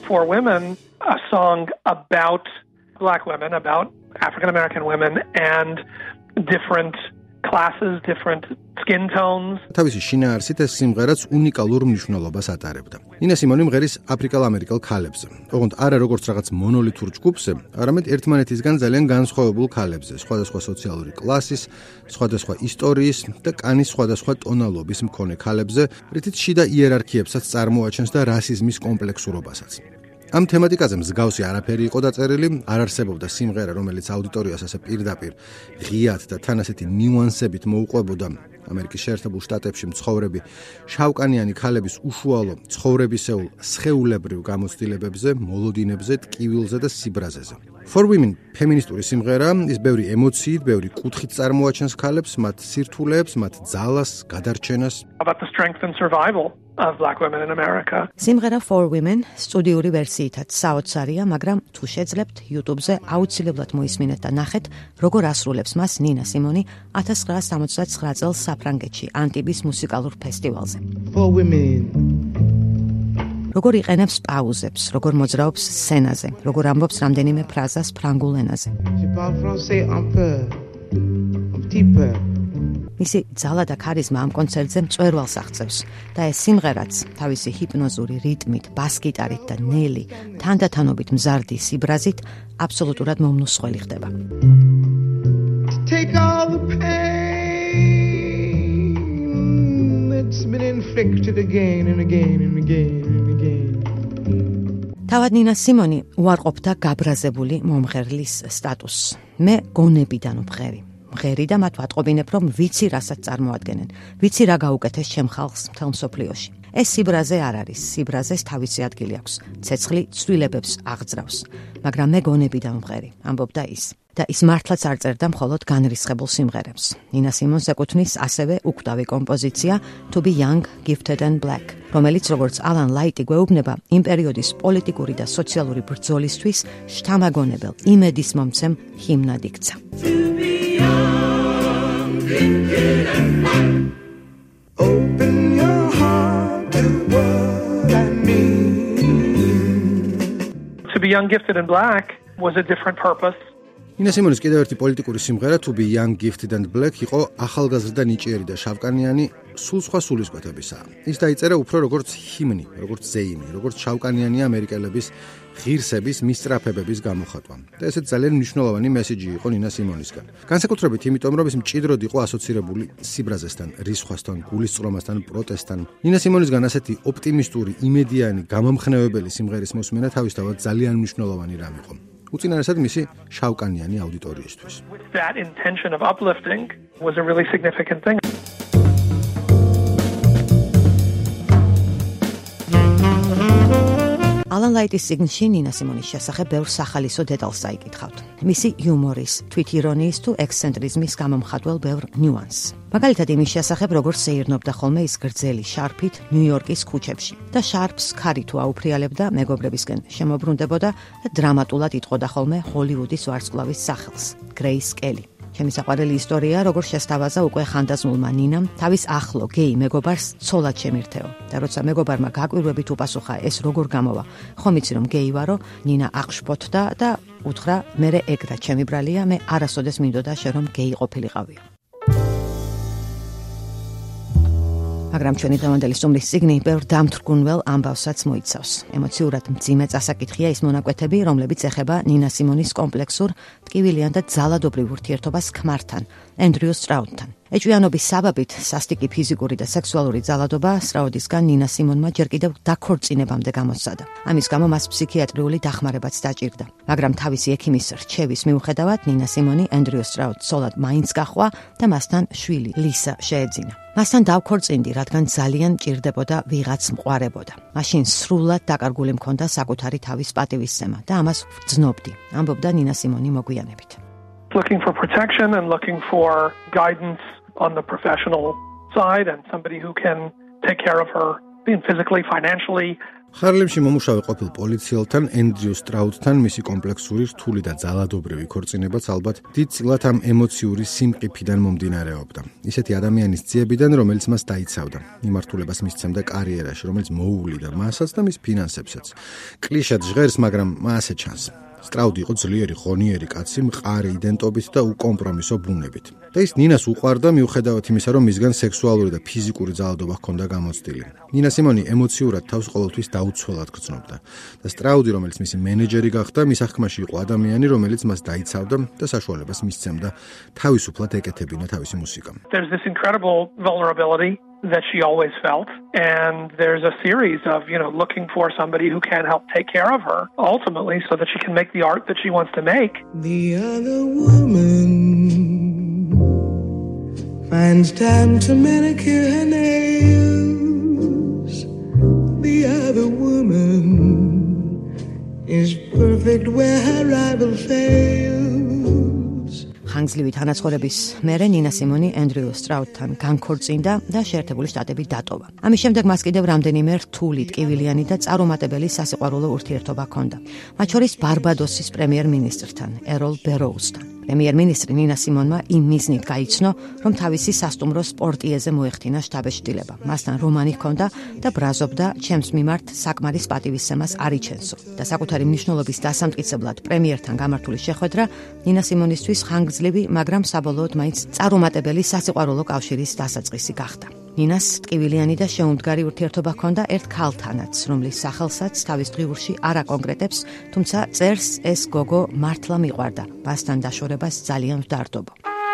For Women, a song about black women, about African American women and different classes, different skin tones. თავისი შინაარსით ეს სიმღერაც უნიკალურ მნიშვნელობას ატარებდა. ნინა სიმონი მღერის აფრიკელ-ამერიკელ ქალებზე. ოღონდ არა როგორც რაღაც მონოლითურ ჯგუფზე, არამედ ერთმანეთისგან ძალიან განსხვავებულ ქალებზე, სხვადასხვა სოციალური კლასის, სხვადასხვა ისტორიის და კანის სხვადასხვა ტონალობის მქონე ქალებზე, რითიც შიდა იერარქიებსაც წარმოაჩენს და რასიზმის კომპლექსურობასაც. ამ თემატიკაზე მსგავსი არაფერი იყო დაწერილი, არ არსებობდა სიმღერა, რომელიც აუდიტორიას ასე პირდაპირ ღიად და თან ასეთი ნიუანსებით მოუყვებოდა. ამერიკის შეერთებულ შტატებში მცხოვრები შავკანიანი ქალების უშუალო ცხოვრებისეულ სხეულებრივ გამოცდილებებზე, მოლოდინებზე, ტკივილზე და სიბრაზეზე. For Women ფემინისტური სიმღერა, ის ბევრი ემოციით, ბევრი კუთხით წარმოაჩენს ქალებს, მათ სირთულეებს, მათ ძალას, გადარჩენას. About the strength and survival of black women in America. სიმღერა For Women სტუდიური ვერსიითაც საოცარია, მაგრამ თუ შეძლებთ YouTube-ზე აუცილებლად მოისმინეთ და ნახეთ, როგორ ასრულებს მას ნინა სიმონი ათას ცხრაას სამოცდათსაათ წელს საფრანგეთში ანტიბის მუსიკალურ ფესტივალზე. For women. როგორ იყენებს პაუზებს, როგორ მოძრაობს სცენაზე, როგორ ამბობს რამდენიმე ფრაზას ფრანგულ ენაზე. მისი ძალა და ქარიზმა ამ კონცერტზე მწვერვალს აღწევს და ეს სიმღერაც თავისი ჰიპნოზური რიტმით, ბას-გიტარით და ნელი, თანდათანობით მზარდი სიბრაზით აბსოლუტურად მომნუსხველი ხდება. Take all the pain that's been inflicted again and again and again and again. თავად ნინა სიმონი უარყოფდა გაბრაზებული მომღერლის სტატუსს. მე გონებიდან ვმღერი. მღერი და მათ ვატყობინებ, რომ ვიცი რასაც წარმოადგენენ, ვიცი რა გაუკეთეს ჩემ ხალხს მთელ მსოფლიოში. ეს სიბრაზე არ არის, სიბრაზეს თავისი ადგილი აქვს, ცეცხლი ცვლილებებს აღძრავს, მაგრამ მე გონებიდან ვმღერი, ამბობდა ის. და ის მართლაც არ წერდა მხოლოდ განრისხებულ სიმღერებს. ნინა სიმონს ეკუთვნის ასევე უკვდავი კომპოზიცია To Be Young, Gifted and Black, რომელიც როგორც ალან ლაიტი გვეუბნება, იმ პერიოდის პოლიტიკური და სოციალური ბრძოლისთვის შთამაგონებელ, იმედის მომცემ ჰიმნად იქცა. Open your heart to what I mean. To Be Young, Gifted and Black was a different purpose. ნინა სიმონის კიდევ ერთი პოლიტიკური სიმღერა To Be Young, Gifted and Black იყო ახალგაზრდა ნიჭიერი და შავკანიანი სულ სხვა სულისკვეთებისა. ის დაიწერა უფრო როგორც ჰიმნი, როგორც ზეიმი, როგორც შავკანიანი ამერიკელების ღირსების, მისწრაფებების გამოხატვა. და ესეც ძალიან მნიშვნელოვანი მესიჯი იყო ნინა სიმონისგან. განსაკუთრებით იმიტომ, რომ ის მჭიდროდ იყო ასოცირებული სიბრაზესთან, რისხვასთან, გულისწყრომასთან, პროტესტთან. ნინა სიმონისგან ასეთი ოპტიმისტური, იმედიანი, გამამხნევებელი სიმღერის მოსმენა თავისთავად ძალიან მნიშვნელოვანი რამ იყო. უწინარესად მისი შავკანიანი აუდიტორიისთვის. That intention of uplifting was a really significant thing. ალან ლაიტის სიგნში ნინა სიმონის შესახებ ბევრ სახალისო დეტალს წაიკითხავთ. მისი იუმორის, თვითირონიის თუ ექსცენტრიზმის გამომხატველ ბევრ ნიუანსს. მაგალითად იმის შესახებ, როგორ სეირნობდა ხოლმე ის გრძელი შარფით ნიუ-იორკის ქუჩებში და შარფს ქარი თუ აუფრიალებდა, მეგობრებისკენ შემოbrunდებოდა და დრამატულად იტყოდა ხოლმე ჰოლივუდის ვარსკვლავის სახელს, გრეის კელი. ჩემი საყვარელი ისტორია, როგორ შესთავაზა უკვე ხანდაზმულმა ნინამ თავის ახლო გეი მეგობარს ცოლად შემირთეო. და როცა მეგობარმა გაკვირვებით უპასუხა ეს როგორ გამოვა, ხომ იცი რომ გეი ვარო, ნინა აღშფოთდა და უთხრა, მერე ეგ რა ჩემი ბრალია, მე არასოდეს მინდოდა შე რომ გეი ყოფილიყავიო. მაგრამ ჩვენი დღევანდელი სტუმრის სიგნი ბევრ დამთრგუნველ ამბავსაც მოიცავს. ემოციურად მძიმე წასაკითხია ის მონაკვეთები, რომლებიც ეხება ნინა სიმონის კომპლექსურ, ტკივილიან და ძალადობრივ ურთიერთობას ქმართან, ენდრიუ სტრაუდთან. ეჭვიანობის საბაბით სასტიკი ფიზიკური და სექსუალური ძალადობა სტრაუდისგან ნინა სიმონმა ჯერ კიდევ დაქორწინებამდე გამოსცადა. ამის გამო მას ფსიქიატრიული დახმარებაც დაჭირდა. მაგრამ თავისი ექიმის რჩევის მიუხედავად ნინა სიმონი ენდრიუ სტრაუდს ცოლად მაინც გაჰყვა და მასთან შვილი ლისა შეეძინა. მასთან დავქორწინდი, რადგან ძალიან მჭირდებოდა ვიღაც მყარებოდა. მაშინ სრულად დაკარგული მქონდა საკუთარი თავის პატივისცემა და ამას ვძნობდი, ამბობდა ნინა სიმონი მოგვიანებით. Looking for protection and looking for guidance on the professional side and somebody who can take care of her physically, financially, ხარლემში მომუშავე ყოფილ პოლიციელთან ენდრიუ სტრაუდთან მისი კომპლექსური რთული და ძალადობრივი ქორწინებაც ალბათ დიდწილად ამ ემოციური სიმყიფიდან მომდინარეობდა. ისეთი ადამიანის ძიებიდან, რომელიც მას დაიცავდა, მიმართულებას მისცემდა კარიერაში, რომელიც მოუვლიდა მასაც და მის ფინანსებსაც. კლიშედ ჟღერს, მაგრამ მასე ჩანს. სტრაუდი იყო ძლიერი, ღონიერი კაცი, მყარი იდენტობით და უკომპრომისო ბუნებით. და ის ნინას უყვარდა მიუხედავად იმისა, რომ მისგან სექსუალური და ფიზიკური ძალადობა ჰქონდა გამოცდილი. ნინა სიმონი ემოციურად თავს ყოველთვის დაუცველად გრძნობდა. და სტრაუდი, რომელიც მისი მენეჯერი გახდა, მის აღქმაში იყო ადამიანი, რომელიც მას დაიცავდა და საშუალებას მისცემდა თავისუფლად ეკეთებინა თავისი მუსიკა. There's this incredible vulnerability that she always felt, and there's a series of, you know, looking for somebody who can help take care of her ultimately so that she can make the art that she wants to make. The other woman finds time to manicure her nails. The other woman is perfect where her rival fails. ხანგრძლივი თანაცხოვრების მერე ნინა სიმონი ენდრიუ სტრაუდთან განქორწინდა და შეერთებული შტატები დატოვა. ამის შემდეგ მას კიდევ რამდენიმე რთული, ტკივილიანი და წარუმატებელი სასიყვარულო ურთიერთობა ჰქონდა. მათ შორის ბარბადოსის პრემიერ-მინისტრთან, ეროლ ბეროუსთან. პრემიერ-მინისტრი ნინა სიმონმა იმ მიზნით გაიცნო, რომ თავისი სასტუმრო სპორტიეზე მოეხდინა შთაბეჭდილება. მასთან რომანი ჰქონდა და ბრაზობდა ჩემს მიმართ საკმარის პატივისცემას არ იჩენსო. და საკუთარი მნიშვნელობის დასამტკიცებლად პრემიერთან გამართული შეხვედრა ნინა სიმონისთვის ხანგრძლივი, მაგრამ საბოლოოდ მაინც წარუმატებელი სასიყვარულო კავშირის დასაწყისი გახდა. ნინას ტკივილიანი და შეუმდგარი ურთიერთობა ჰქონდა ერთ ქალთანაც, რომლის სახელსაც თავის დღიურში არ აკონკრეტებს, თუმცა წერს ეს გოგო მართლა მიყვარდა, მასთან დაშორებას ძალიან ვდარდობო.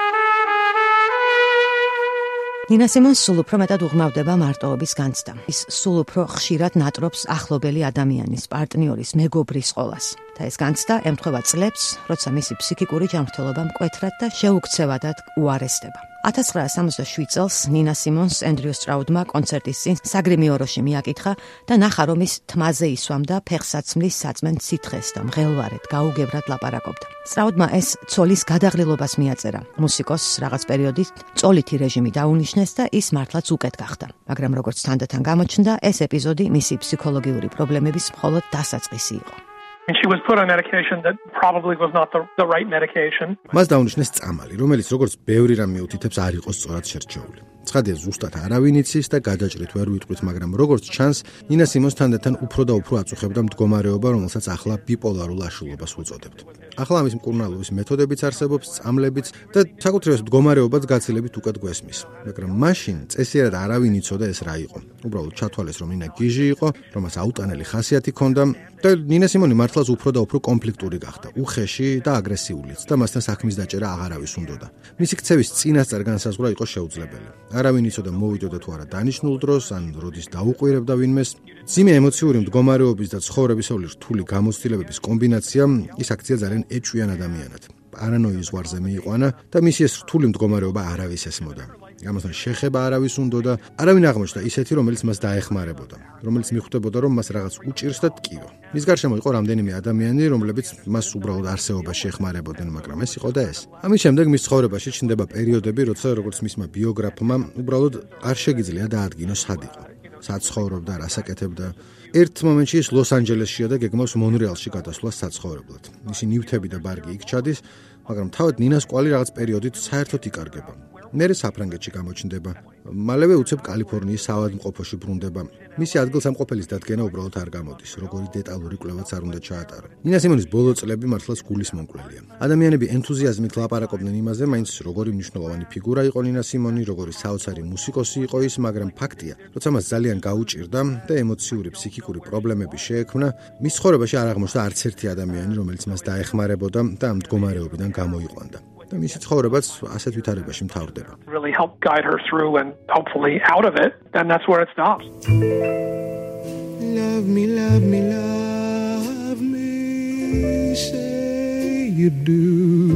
ნინა სიმონს სულ უფრო მეტად უღმავდება მარტოობის განცდა. ის სულ უფრო ხშირად ნატრობს ახლობელი ადამიანის, პარტნიორის, მეგობრის ყოლას. და ეს განცდა ემთხვევა წლებს, როცა მისი ფსიქიკური ჯანმრთელობა მკვეთრად და შეუქცევადად უარესდება. ათას ცხრაასი სამოცდაშვიდ წელს ნინა სიმონს ენდრიუ სტრაუდმა კონცერტის წინ საგრიმიოროში მიაკითხა და ნახა, რომ ის თმაზე ისვამდა ფეხსაცმლის საწმენ სითხეს და მღელვარედ გაუგებრად ლაპარაკობდა. სტრაუდმა ეს ცოლის გადაღლილობას მიაწერა. მუსიკოსს რაღაც პერიოდით წოლითი რეჟიმი დაუნიშნეს და ის მართლაც უკეთ გახდა. მაგრამ როგორც თანდათან გამოჩნდა, ეს ეპიზოდი მისი ფსიქოლოგიური პრობლემების მხოლოდ დასაწყისი იყო. And she was put on medication that probably was not the, the right medication. მას დაუნიშნეს წამალი, რომელიც როგორც ბევრი რამ მიუთითებს არ იყო სწორად შერჩეული. ცხადია, ზუსტად არავინ იცის და გადაჭრით ვერ ვიტყვით, მაგრამ როგორც ჩანს, ნინა სიმონს თანდათან უფრო და უფრო აწუხებდა მდგომარეობა, რომელსაც ახლა ბიპოლარულ აშლილობას ვუწოდებთ. ახლა ამის მკურნალობის მეთოდებიც არსებობს, წამლებიც და საკუთრივ მდგომარეობაც გაცილებით უკეთ გვესმის. მაგრამ მაშინ წესიერად არავინ იცოდა ეს რა იყო. უბრალოდ ჩათვალეს, რომ ნინა გიჟი იყო, რომ მას აუტანელი ხასიათი ჰქონდა და ნინა სიმონი მართლაც უფრო და უფრო კონფლიქტური გახდა, უხეში და აგრესიულიც და მასთან საქმის დაჭერა აღარავის უნდოდა. მისი ქცევის წინასწარ განსაზღვრა იყო შეუძლებელი. არავინ იცოდა მოვიდოდა თუ არა დანიშნულ დროს, ან როდის დაუყვირებდა ვინმეს. ძიმე ემოციური მდგომარეობის და ცხოვრებისეული რთული გამოცდილებების კომბინაცია ის აქცია ძალიან ეჭვიან ადამიანად. პარანოიის ზღვარზე მიიყვანა და მისი ეს რთული მდგომარეობა არავის ესმოდა. ამასთან შეხება არავის უნდოდა, არავინ აღმოჩნდა ისეთი, რომელიც მას დაეხმარებოდა, რომელიც მიხვდებოდა, რომ მას რაღაც უჭირს და ტკივა. მის გარშემო იყო რამდენიმე ადამიანი, რომლებიც მას უბრალოდ არსებობაში ეხმარებოდნენ, მაგრამ ეს იყო და ეს. ამის შემდეგ მის ცხოვრებაში ჩნდება პერიოდები, როცა როგორც მისმა ბიოგრაფმა უბრალოდ არ შეგიძლია დაადგინოს სად იყო, სად ცხოვრობდა, რას აკეთებდა. ერთ მომენტში ის ლოს-ანჯელესშია და გეგმავს მონრეალში გადასვლას საცხოვრებლად. მისი ნივთები და ბარგი იქ ჩადის, მაგრამ თავად ნინას კვალი რაღაც პერიოდით საერთოდ იკარგება. მერე საფრანგეთში გამოჩნდება. მალევე უცებ კალიფორნიის საავადმყოფოში ბრუნდება. მისი ადგილსამყოფელის დადგენა უბრალოდ არ გამოდის, როგორი დეტალური კვლევაც არ უნდა ჩაატარო. ნინა სიმონის ბოლო წლები მართლაც გულისმომკვლელია. ადამიანები ენთუზიაზმით ლაპარაკობდნენ იმაზე, მაინც როგორი მნიშვნელოვანი ფიგურა იყო ნინა სიმონი, როგორი საოცარი მუსიკოსი იყო ის, მაგრამ ფაქტია, როცა მას ძალიან გაუჭირდა და ემოციური ფსიქიკური პრობლემები შეექმნა, მის ცხოვრებაში არ აღმოჩნდა არც ერთი ადამიანი, რომელიც მას დაეხმარებოდა და ამ მდგომარეობიდან გამოიყვანდა. და მისი ცხოვრებაც ასეთ ვითარებაში მთავრდება. Really help guide her through and hopefully out of it, and that's where it stops. Love me, love me, love me, say you do.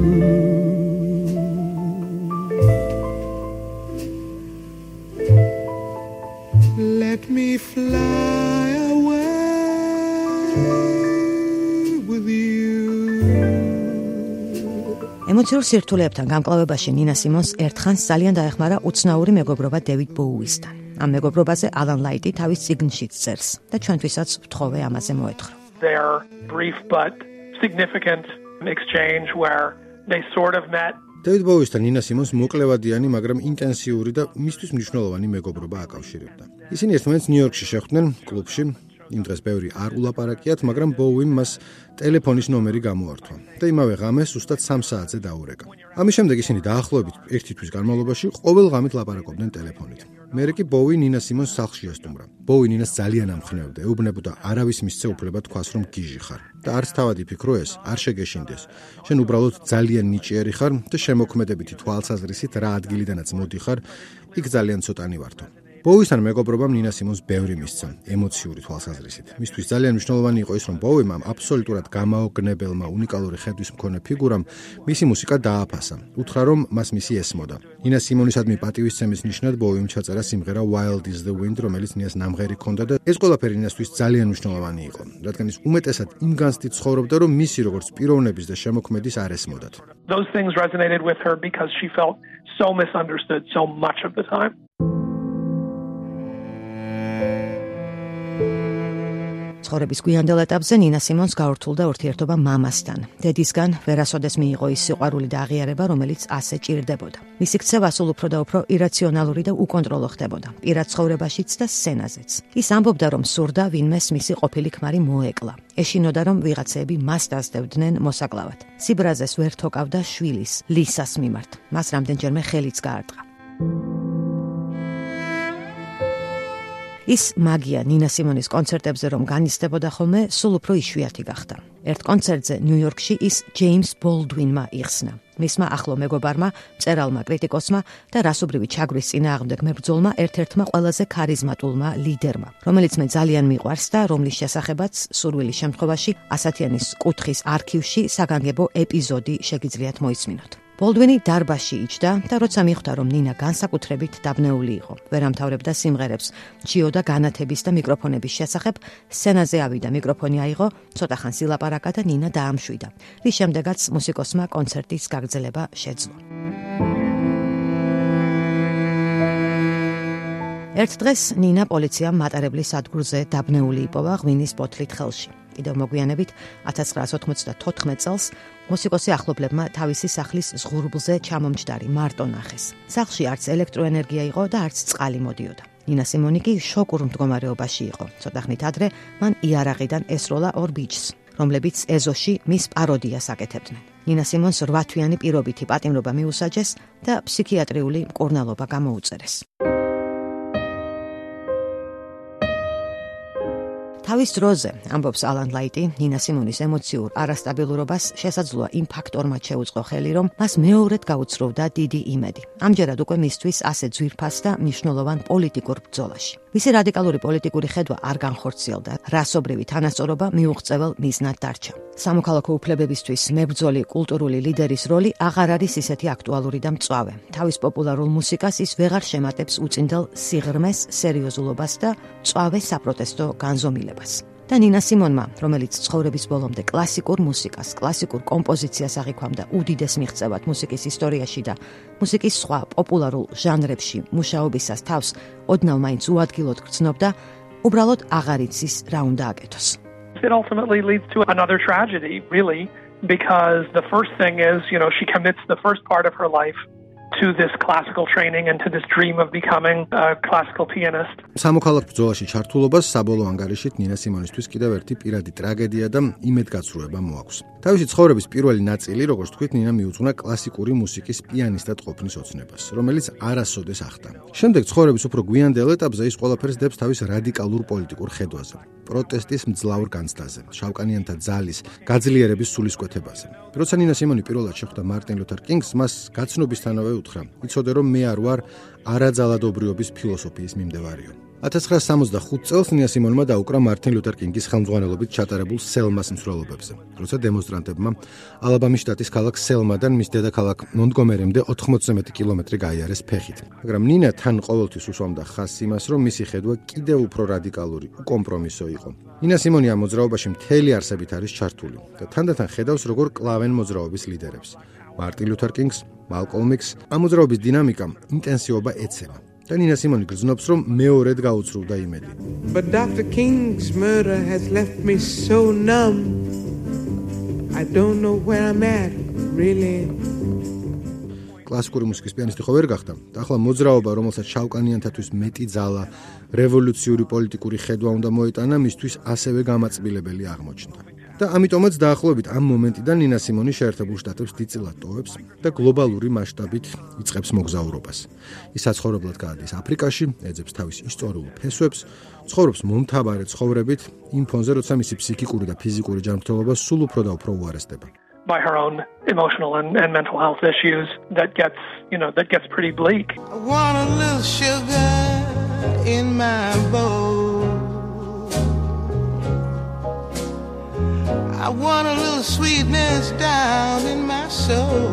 Let me fly away with you. ემოციურ სირთულეებთან გამკლავებაში ნინა სიმონს ერთხანს ძალიან დაეხმარა უცნაური მეგობრობა დევიდ ბოუისთან. ამ მეგობრობაზე ალან ლაიტი თავის წიგნშიც წერს და ჩვენთვისაც ვთხოვე ამაზე მოეთხოვა. Their brief but significant exchange where they sort of met. დევიდ ბოუის და ნინა სიმონს მოკლევადიანი, მაგრამ ინტენსიური და მისთვის მნიშვნელოვანი მეგობრობა აკავშირებდა. ისინი ერთმანეთს ნიუ-იორკში შეხვდნენ კლუბში. იმ დღეს ბევრი არ ულაპარაკიათ, მაგრამ ბოუიმ მას ტელეფონის ნომერი გამოართვა და იმავე ღამეს უსტად სამ საათზე დაურეკა. ამის შემდეგ ისინი დაახლოებით ერთი თვის განმავლობაში ყოველ ღამით ლაპარაკობდნენ ტელეფონით. მერე კი ბოუი ნინა სიმონს სახლში ასტუმრა. ბოუი ნინას ძალიან ამხნევდა, ეუბნებოდა არავის მისცე უფლება თქვას, რომ გიჟი ხარ და არც თავად იფიქრო ეს, არ შეგეშინდეს. შენ უბრალოდ ძალიან ნიჭიერი ხარ და შემოქმედებითი თვალსაზრისით რა ადგილიდანაც მოდიხარ, იქ ძალიან ცოტანი ვართო. ბოუისთან მეგობრობამ ნინა სიმონს ბევრი მისცა, ემოციური თვალსაზრისით. მისთვის ძალიან მნიშვნელოვანი იყო ის, რომ ბოუიმ ამ აბსოლუტურად გამაოგნებელმა, უნიკალური ხედვის მქონე ფიგურამ მისი მუსიკა დააფასა. უთხრა, რომ მას მისი ესმოდა. ნინა სიმონისადმი პატივისცემის ნიშნად ბოუიმ ჩაწერა სიმღერა Wild is the Wind, რომელიც ნიას ნამღერი ჰქონდა და ეს ყველაფერი ნიასთვის ძალიან მნიშვნელოვანი იყო, რადგან ის უმეტესად იმ განცდით ცხოვრობდა, რომ მისი როგორც პიროვნების და შემოქმედის არ ესმოდათ. Those things resonated with her because she felt so misunderstood so much of the time. ცხოვრების გვიანდელ ეტაპზე ნინა სიმონს გაურთულდა ურთიერთობა მამასთან. დედისგან ვერასოდეს მიიღო ის სიყვარული და აღიარება, რომელიც ასე ჭირდებოდა. მისი ქცევა სულ უფრო და უფრო ირაციონალური და უკონტროლო ხდებოდა, პირად ცხოვრებაშიც და სცენაზეც. ის ამბობდა, რომ სურდა ვინმეს მისი ყოფილი ქმარი მოეკლა. ეშინოდა, რომ ვიღაცები მას დასდევდნენ მოსაკლავად. სიბრაზეს ვერ თოკავდა შვილის, ლისას მიმართ. მას რამდენჯერმე ხელიც გაარტყა. ის მაგია ნინა სიმონის კონცერტებზე რომ განიცდებოდა ხოლმე, სულ უფრო იშვიათი გახდა. ერთ კონცერტზე ნიუ-იორკში ის ჯეიმს ბოლდვინმა იხსნა. მისმა ახლო მეგობარმა, მწერალმა, კრიტიკოსმა და რასობრივი ჩაგვის წინააღმდეგ მებრძოლმა ერთ-ერთმა ყველაზე ქარიზმატულმა ლიდერმა, რომელიც მე ძალიან მიყვარს და რომლის შესახებაც სურვილის შემთხვევაში ასათიანის კუთხის არქივში საგანგებო ეპიზოდი შეგიძლიათ მოისმინოთ. ბოლდვინი დარბაზში იჯდა და როცა მიხვდა, რომ ნინა განსაკუთრებით დაბნეული იყო, ვერ ამთავრებდა სიმღერებს, ჩიოდა განათების და მიკროფონების შესახებ, სცენაზე ავიდა, მიკროფონი აიღო, ცოტა ხანს ილაპარაკა და ნინა დაამშვიდა, რის შემდეგაც მუსიკოსმა კონცერტის გაგრძელება შეძლო. ერთ დღეს ნინა პოლიციამ მატარებლის სადგურზე დაბნეული იპოვა ღვინის ბოთლით ხელში. კიდევ მოგვიანებით ათას ცხრაას ოთხმოცდათოთხმეტ წელს მუსიკოსი ახლობლებმა თავისი სახლის ზღურბლზე ჩამომჯდარი მარტო ნახეს. სახლში არც ელექტროენერგია იყო და არც წყალი მოდიოდა. ნინა სიმონი კი შოკურ მდგომარეობაში იყო. ცოტა ხნით ადრე მან იარაღიდან ესროლა ორ ბიჭს, რომლებიც ეზოში მის პაროდიას აკეთებდნენ. ნინა სიმონს რვა თვიანი პირობითი პატიმრობა მიუსაჯეს და ფსიქიატრიული მკურნალობა გამოუწერეს. თავის დროზე, ამბობს ალან ლაიტი, ნინა სიმონის ემოციურ არასტაბილურობას შესაძლოა იმ ფაქტორმა შეუწყო ხელი, რომ მას მეორედ გაუცროვდა დიდი იმედი. ამჯერად უკვე მისთვის ასე ძვირფას და მნიშვნელოვან პოლიტიკურ ბრძოლაში. მისი რადიკალური პოლიტიკური ხედვა არ განხორციელდა, რასობრივი თანასწორობა მიუღწევალ მიზნად დარჩა. სამოქალაქო უფლებებისთვის მებრძოლი კულტურული ლიდერის როლი აღარ არის ისეთი აქტუალური და მწვავე. თავის პოპულარულ მუსიკას ის ვეღარ შემატებს უწინდელ სიღრმეს, სერიოზულობას და მწვავე საპროტესტო განზომილებას. და ნინა სიმონმა, რომელიც ცხოვრების ბოლომდე კლასიკურ მუსიკას, კლასიკურ კომპოზიციას აღიქვამდა უდიდეს მიღწევად მუსიკის ისტორიაში და მუსიკის სხვა პოპულარულ ჟანრებში მუშაობისას თავს ოდნავ მაინც უადგილოდ გრძნობდა, უბრალოდ აღარ იცის რა უნდა აკეთოს. It ultimately leads to another tragedy, really, because the first thing is, you know, she commits the first part of her life to this classical training and to this dream of becoming a classical pianist. სამოქალაქო ბრძოლაში ჩართულობას საბოლოო ანგარიშით ნინა სიმონისთვის კიდევ ერთი პირადი ტრაგედია და იმედგაცრუება მოაქვს. თავისი ცხოვრების პირველი ნაწილი, როგორც თქვით, ნინა მიუძღვნა კლასიკური მუსიკის პიანისტად ყოფნის ოცნებას, რომელიც არასოდეს ახდა. შემდეგ ცხოვრების უფრო გვიანდელ ეტაპზე ის ყველაფერს დებს თავის რადიკალურ პოლიტიკურ ხედვაზე, პროტესტის მძლავრ განცდაზე, შავკანიანთა ძალის, გაძლიერების სულისკვეთებაზე. როცა ნინა სიმონი პირველად შეხვდა მარტინ ლუთერ კინგს, მას გაცნობისთანავე უთხრა: "იცოდე, რომ მე არ ვარ არაძალადობრიობის ფილოსოფიის მიმდევარიო." ათას ცხრაას სამოცდახუთ წელს ნინა სიმონმა დაუკრა მარტინ ლუთერ კინგის ხელმძღვანელობით ჩატარებულ სელმას მსვლელობებზე, როცა დემონსტრანტებმა ალაბამის შტატის ქალაქ სელმადან მის დედაქალაქ მონტგომერიმდე ოთხმოცზე მეტი კილომეტრი გაიარეს ფეხით. მაგრამ ნინა თან ყოველთვის უსვამდა ხაზს იმას, რომ მისი ხედვა კიდევ უფრო რადიკალური, უკომპრომისო იყო. ნინა სიმონი ამ მოძრაობაში მთელი არსებით არის ჩართული და თანდათან ხედავს, როგორ კლავენ მოძრაობის ლიდერებს. მარტინ ლუთერ კინგს, მალკოლმ ექსს, ამ მოძრაობის დინამიკამ ინტენსივობა ეცემა. და ნინა სიმონი გრძნობს, რომ მეორედ გაუცრუვდა იმედი. But Doctor King's murder has left me so numb. I don't know where I'm at, really. კლასიკური მუსიკის პიანისტი ხო ვერ გახდა და ახლა მოძრაობა, რომელსაც შავკანიანთათვის მეტი ძალა, რევოლუციური პოლიტიკური ხედვა უნდა მოეტანა, მისთვის ასევე გამაწბილებელი აღმოჩნდა. და ამიტომაც დაახლოებით ამ მომენტიდან ნინა სიმონი შეერთებულ შტატებს დიდწილად ტოვებს და გლობალური მასშტაბით იწყებს მოგზაურობას. ის საცხოვრებლად გაადის აფრიკაში, ეძებს თავის ისტორიულ ფესვებს, ცხოვრობს მომთაბარე ცხოვრებით იმ ფონზე, როცა მისი ფსიქიკური და ფიზიკური ჯანმრთელობა სულ უფრო და უფრო უარესდება. By her own emotional and, and mental health issues, that gets, you know, that gets pretty bleak. I want a little sugar in my bowl. I want a little sweetness down in my soul.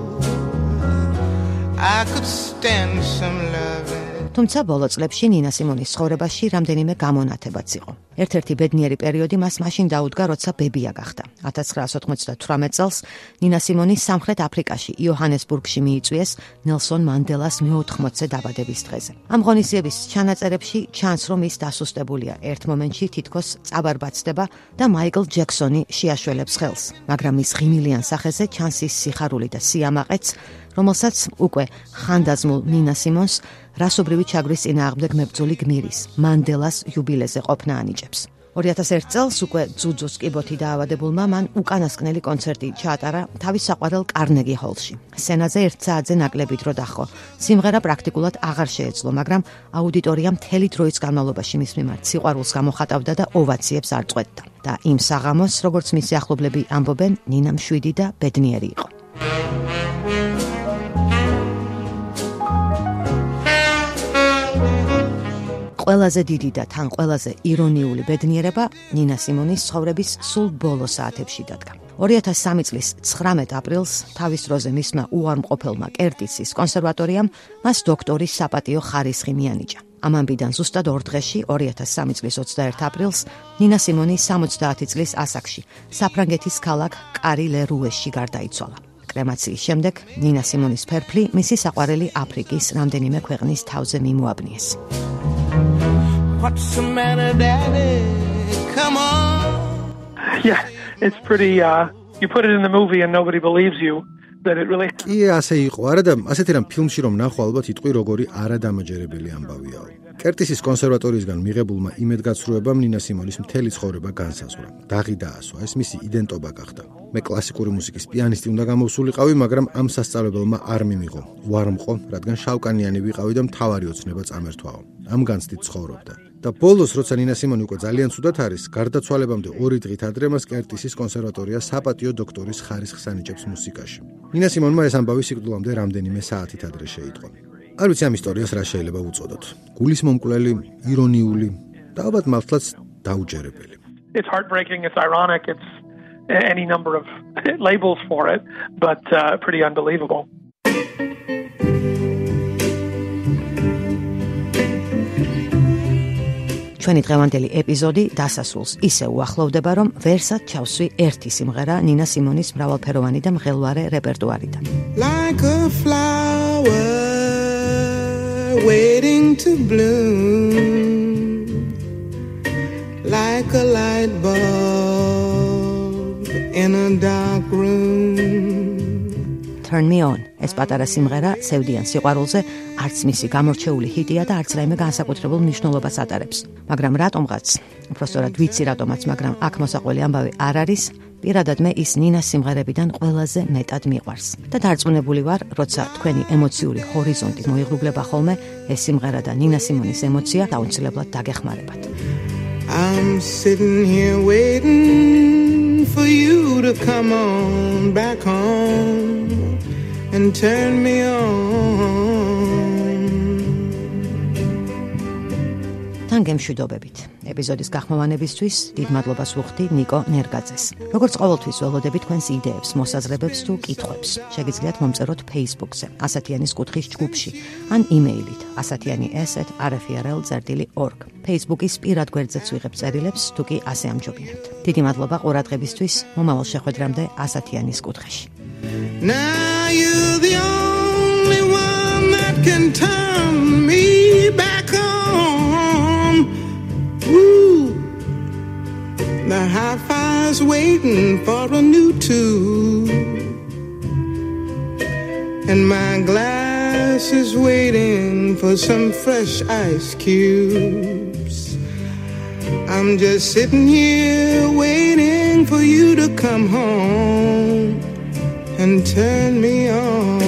I could stand some loving. თუმცა ბოლო წლებში ნინა სიმონის ცხოვრებაში რამდენიმე გამონათებაც იყო. ერთ-ერთი ბედნიერი პერიოდი მას მაშინ დაუდგა, როცა ბებია გახდა. ათას ცხრაას ოთხმოცდათვრამეტ წელს ნინა სიმონი სამხრეთ აფრიკაში, იოჰანესბურგში მიიწვიეს ნელსონ მანდელას მეოთხმოცე დაბადების დღეზე. ამ ღონისძიების ჩანაწერებში ჩანს, რომ ის დასუსტებულია, ერთ მომენტში თითქოს წაბარბაცდება და მაიკლ ჯექსონი შეაშველებს ხელს, მაგრამ ის ღიმილიან სახეზე ჩანს ის სიხარული და სიამაყეც, რომელსაც უკვე ხანდაზმულ ნინა სიმონს რასობრივი ჩაგვის წინააღმდეგ მებრძოლი გმირის მანდელას იუბილეზე ყოფნა ანიჭებს. ორი ათას ერთ წელს უკვე ძუძუს კიბოთი დაავადებულმა მან უკანასკნელი კონცერტი ჩაატარა თავის საყვარელ კარნეგი ჰოლში. სცენაზე ერთ საათზე ნაკლები დრო დაჰყო. სიმღერა პრაქტიკულად აღარ შეეძლო, მაგრამ აუდიტორია მთელი დროის განმავლობაში მის მიმართ სიყვარულს გამოხატავდა და ოვაციებს არ წყვეტდა. და იმ საღამოს, როგორც მისი ახლობლები ამბობენ, ნინა მშვიდი და ბედნიერი იყო. ყველაზე დიდი და თან ყველაზე ირონიული ბედნიერება ნინა სიმონის ცხოვრების სულ ბოლო საათებში დადგა. ორი ათას სამი წლის ცხრამეტ აპრილს თავის დროზე მისმა უარმყოფელმა კერტისის კონსერვატორიამ მას დოქტორის საპატიო ხარისხი მიანიჭა. ამ ამბიდან ზუსტად ორ დღეში, ორი ათას სამი წლის ოცდაერთ აპრილს, ნინა სიმონი სამოცდაათი წლის ასაკში, საფრანგეთის ქალაქ კარი-ლე-რუეში გარდაიცვალა. კრემაციის შემდეგ ნინა სიმონის ფერფლი მისი საყვარელი აფრიკის რამდენიმე ქვეყნის თავზე მიმოაბნიეს. What's the matter, Daddy? Come on. Yeah, it's pretty, uh, you put it in the movie and nobody believes you that it really... კი, ასე იყო, არა და ასეთი რამ ფილმში რომ ნახო, ალბათ იტყვი როგორი არადამაჯერებელი ამბავიაო. კერტისის კონსერვატორიისგან მიღებულმა იმედგაცრუებამ ნინა სიმონის მთელი ცხოვრება განსაზღვრა. დაღი დაასვა, ეს მისი იდენტობა გახდა. მე კლასიკური მუსიკის პიანისტი უნდა გამოვსულიყავი, მაგრამ ამ სასწავლებელმა არ მიმიღო. უარმყო, რადგან შავკანიანი ვიყავი და მთავარი ოცნება წამერთვაო. ამ განცდით ცხოვრობდა. და ბოლოს, როცა ნინა სიმონი უკვე ძალიან ცუდად არის, გარდაცვალებამდე ორი დღით ადრე მას კერტისის კონსერვატორია საპატიო დოქტორის ხარისხს ანიჭებს მუსიკაში. ნინა სიმონმა ეს ამბავი სიკვდილამდე რამდენიმე საათით ადრე შეიტყო. არ ვიცი ამ ისტორიას რა შეიძლება უწოდოთ. გულის მომკვლელი, ირონიული და ალბათ მართლაც დაუჯერებელი. It's heartbreaking, it's ironic, it's any number of labels for it, but uh, pretty unbelievable. ჩვენი დღევანდელი ეპიზოდი დასასრულს ისე უახლოვდება, რომ ვერსად ჩავსვი ერთი სიმღერა ნინა სიმონის მრავალფეროვანი და მღელვარე რეპერტუარიდან. Like a flower waiting to bloom, like a light bulb in a dark room. Turn me on. ეს პატარა სიმღერა სევდიან სიყვარულზე, არც მისი გამორჩეული ჰიტია და არც რაიმე განსაკუთრებულ მნიშვნელობას ატარებს. მაგრამ რატომღაც, უბრალოდ ვიცი რატომაც, მაგრამ აქ მოსაყველი ამბავი არ არის, პირადად მე ის ნინას სიმღერებიდან ყველაზე მეტად მიყვარს. და დარწმუნებული ვარ, როცა თქვენი ემოციური ჰორიზონტი მოიღრუბლება ხოლმე, ეს სიმღერა და ნინა სიმონის ემოცია დაუცილებლად დაგეხმარებათ. I'm sitting here waiting for you to come on back home and turn me on. თან გემშვიდობებით. ეპიზოდის გახმოვანებისთვის დიდ მადლობას ვუხდი ნიკო ნერგაძეს. როგორც ყოველთვის ველოდები თქვენს იდეებს, მოსაზრებებს თუ კითხვებს. შეგიძლიათ მომწეროთ Facebook-ზე, ასათიანის კუთხის ჯგუფში, ან იმეილით ასათიანი ეს at r f r l dot org. Facebook-ის პირად გვერდზეც ვიღებ წერილებს, თუ კი ასე ამჯობინებთ. დიდი მადლობა ყურადღებისთვის, მომავალ შეხვედრამდე ასათიანის კუთხეში. Now you're the only one that can turn me waiting for a new tune, and my glass is waiting for some fresh ice cubes. I'm just sitting here waiting for you to come home and turn me on.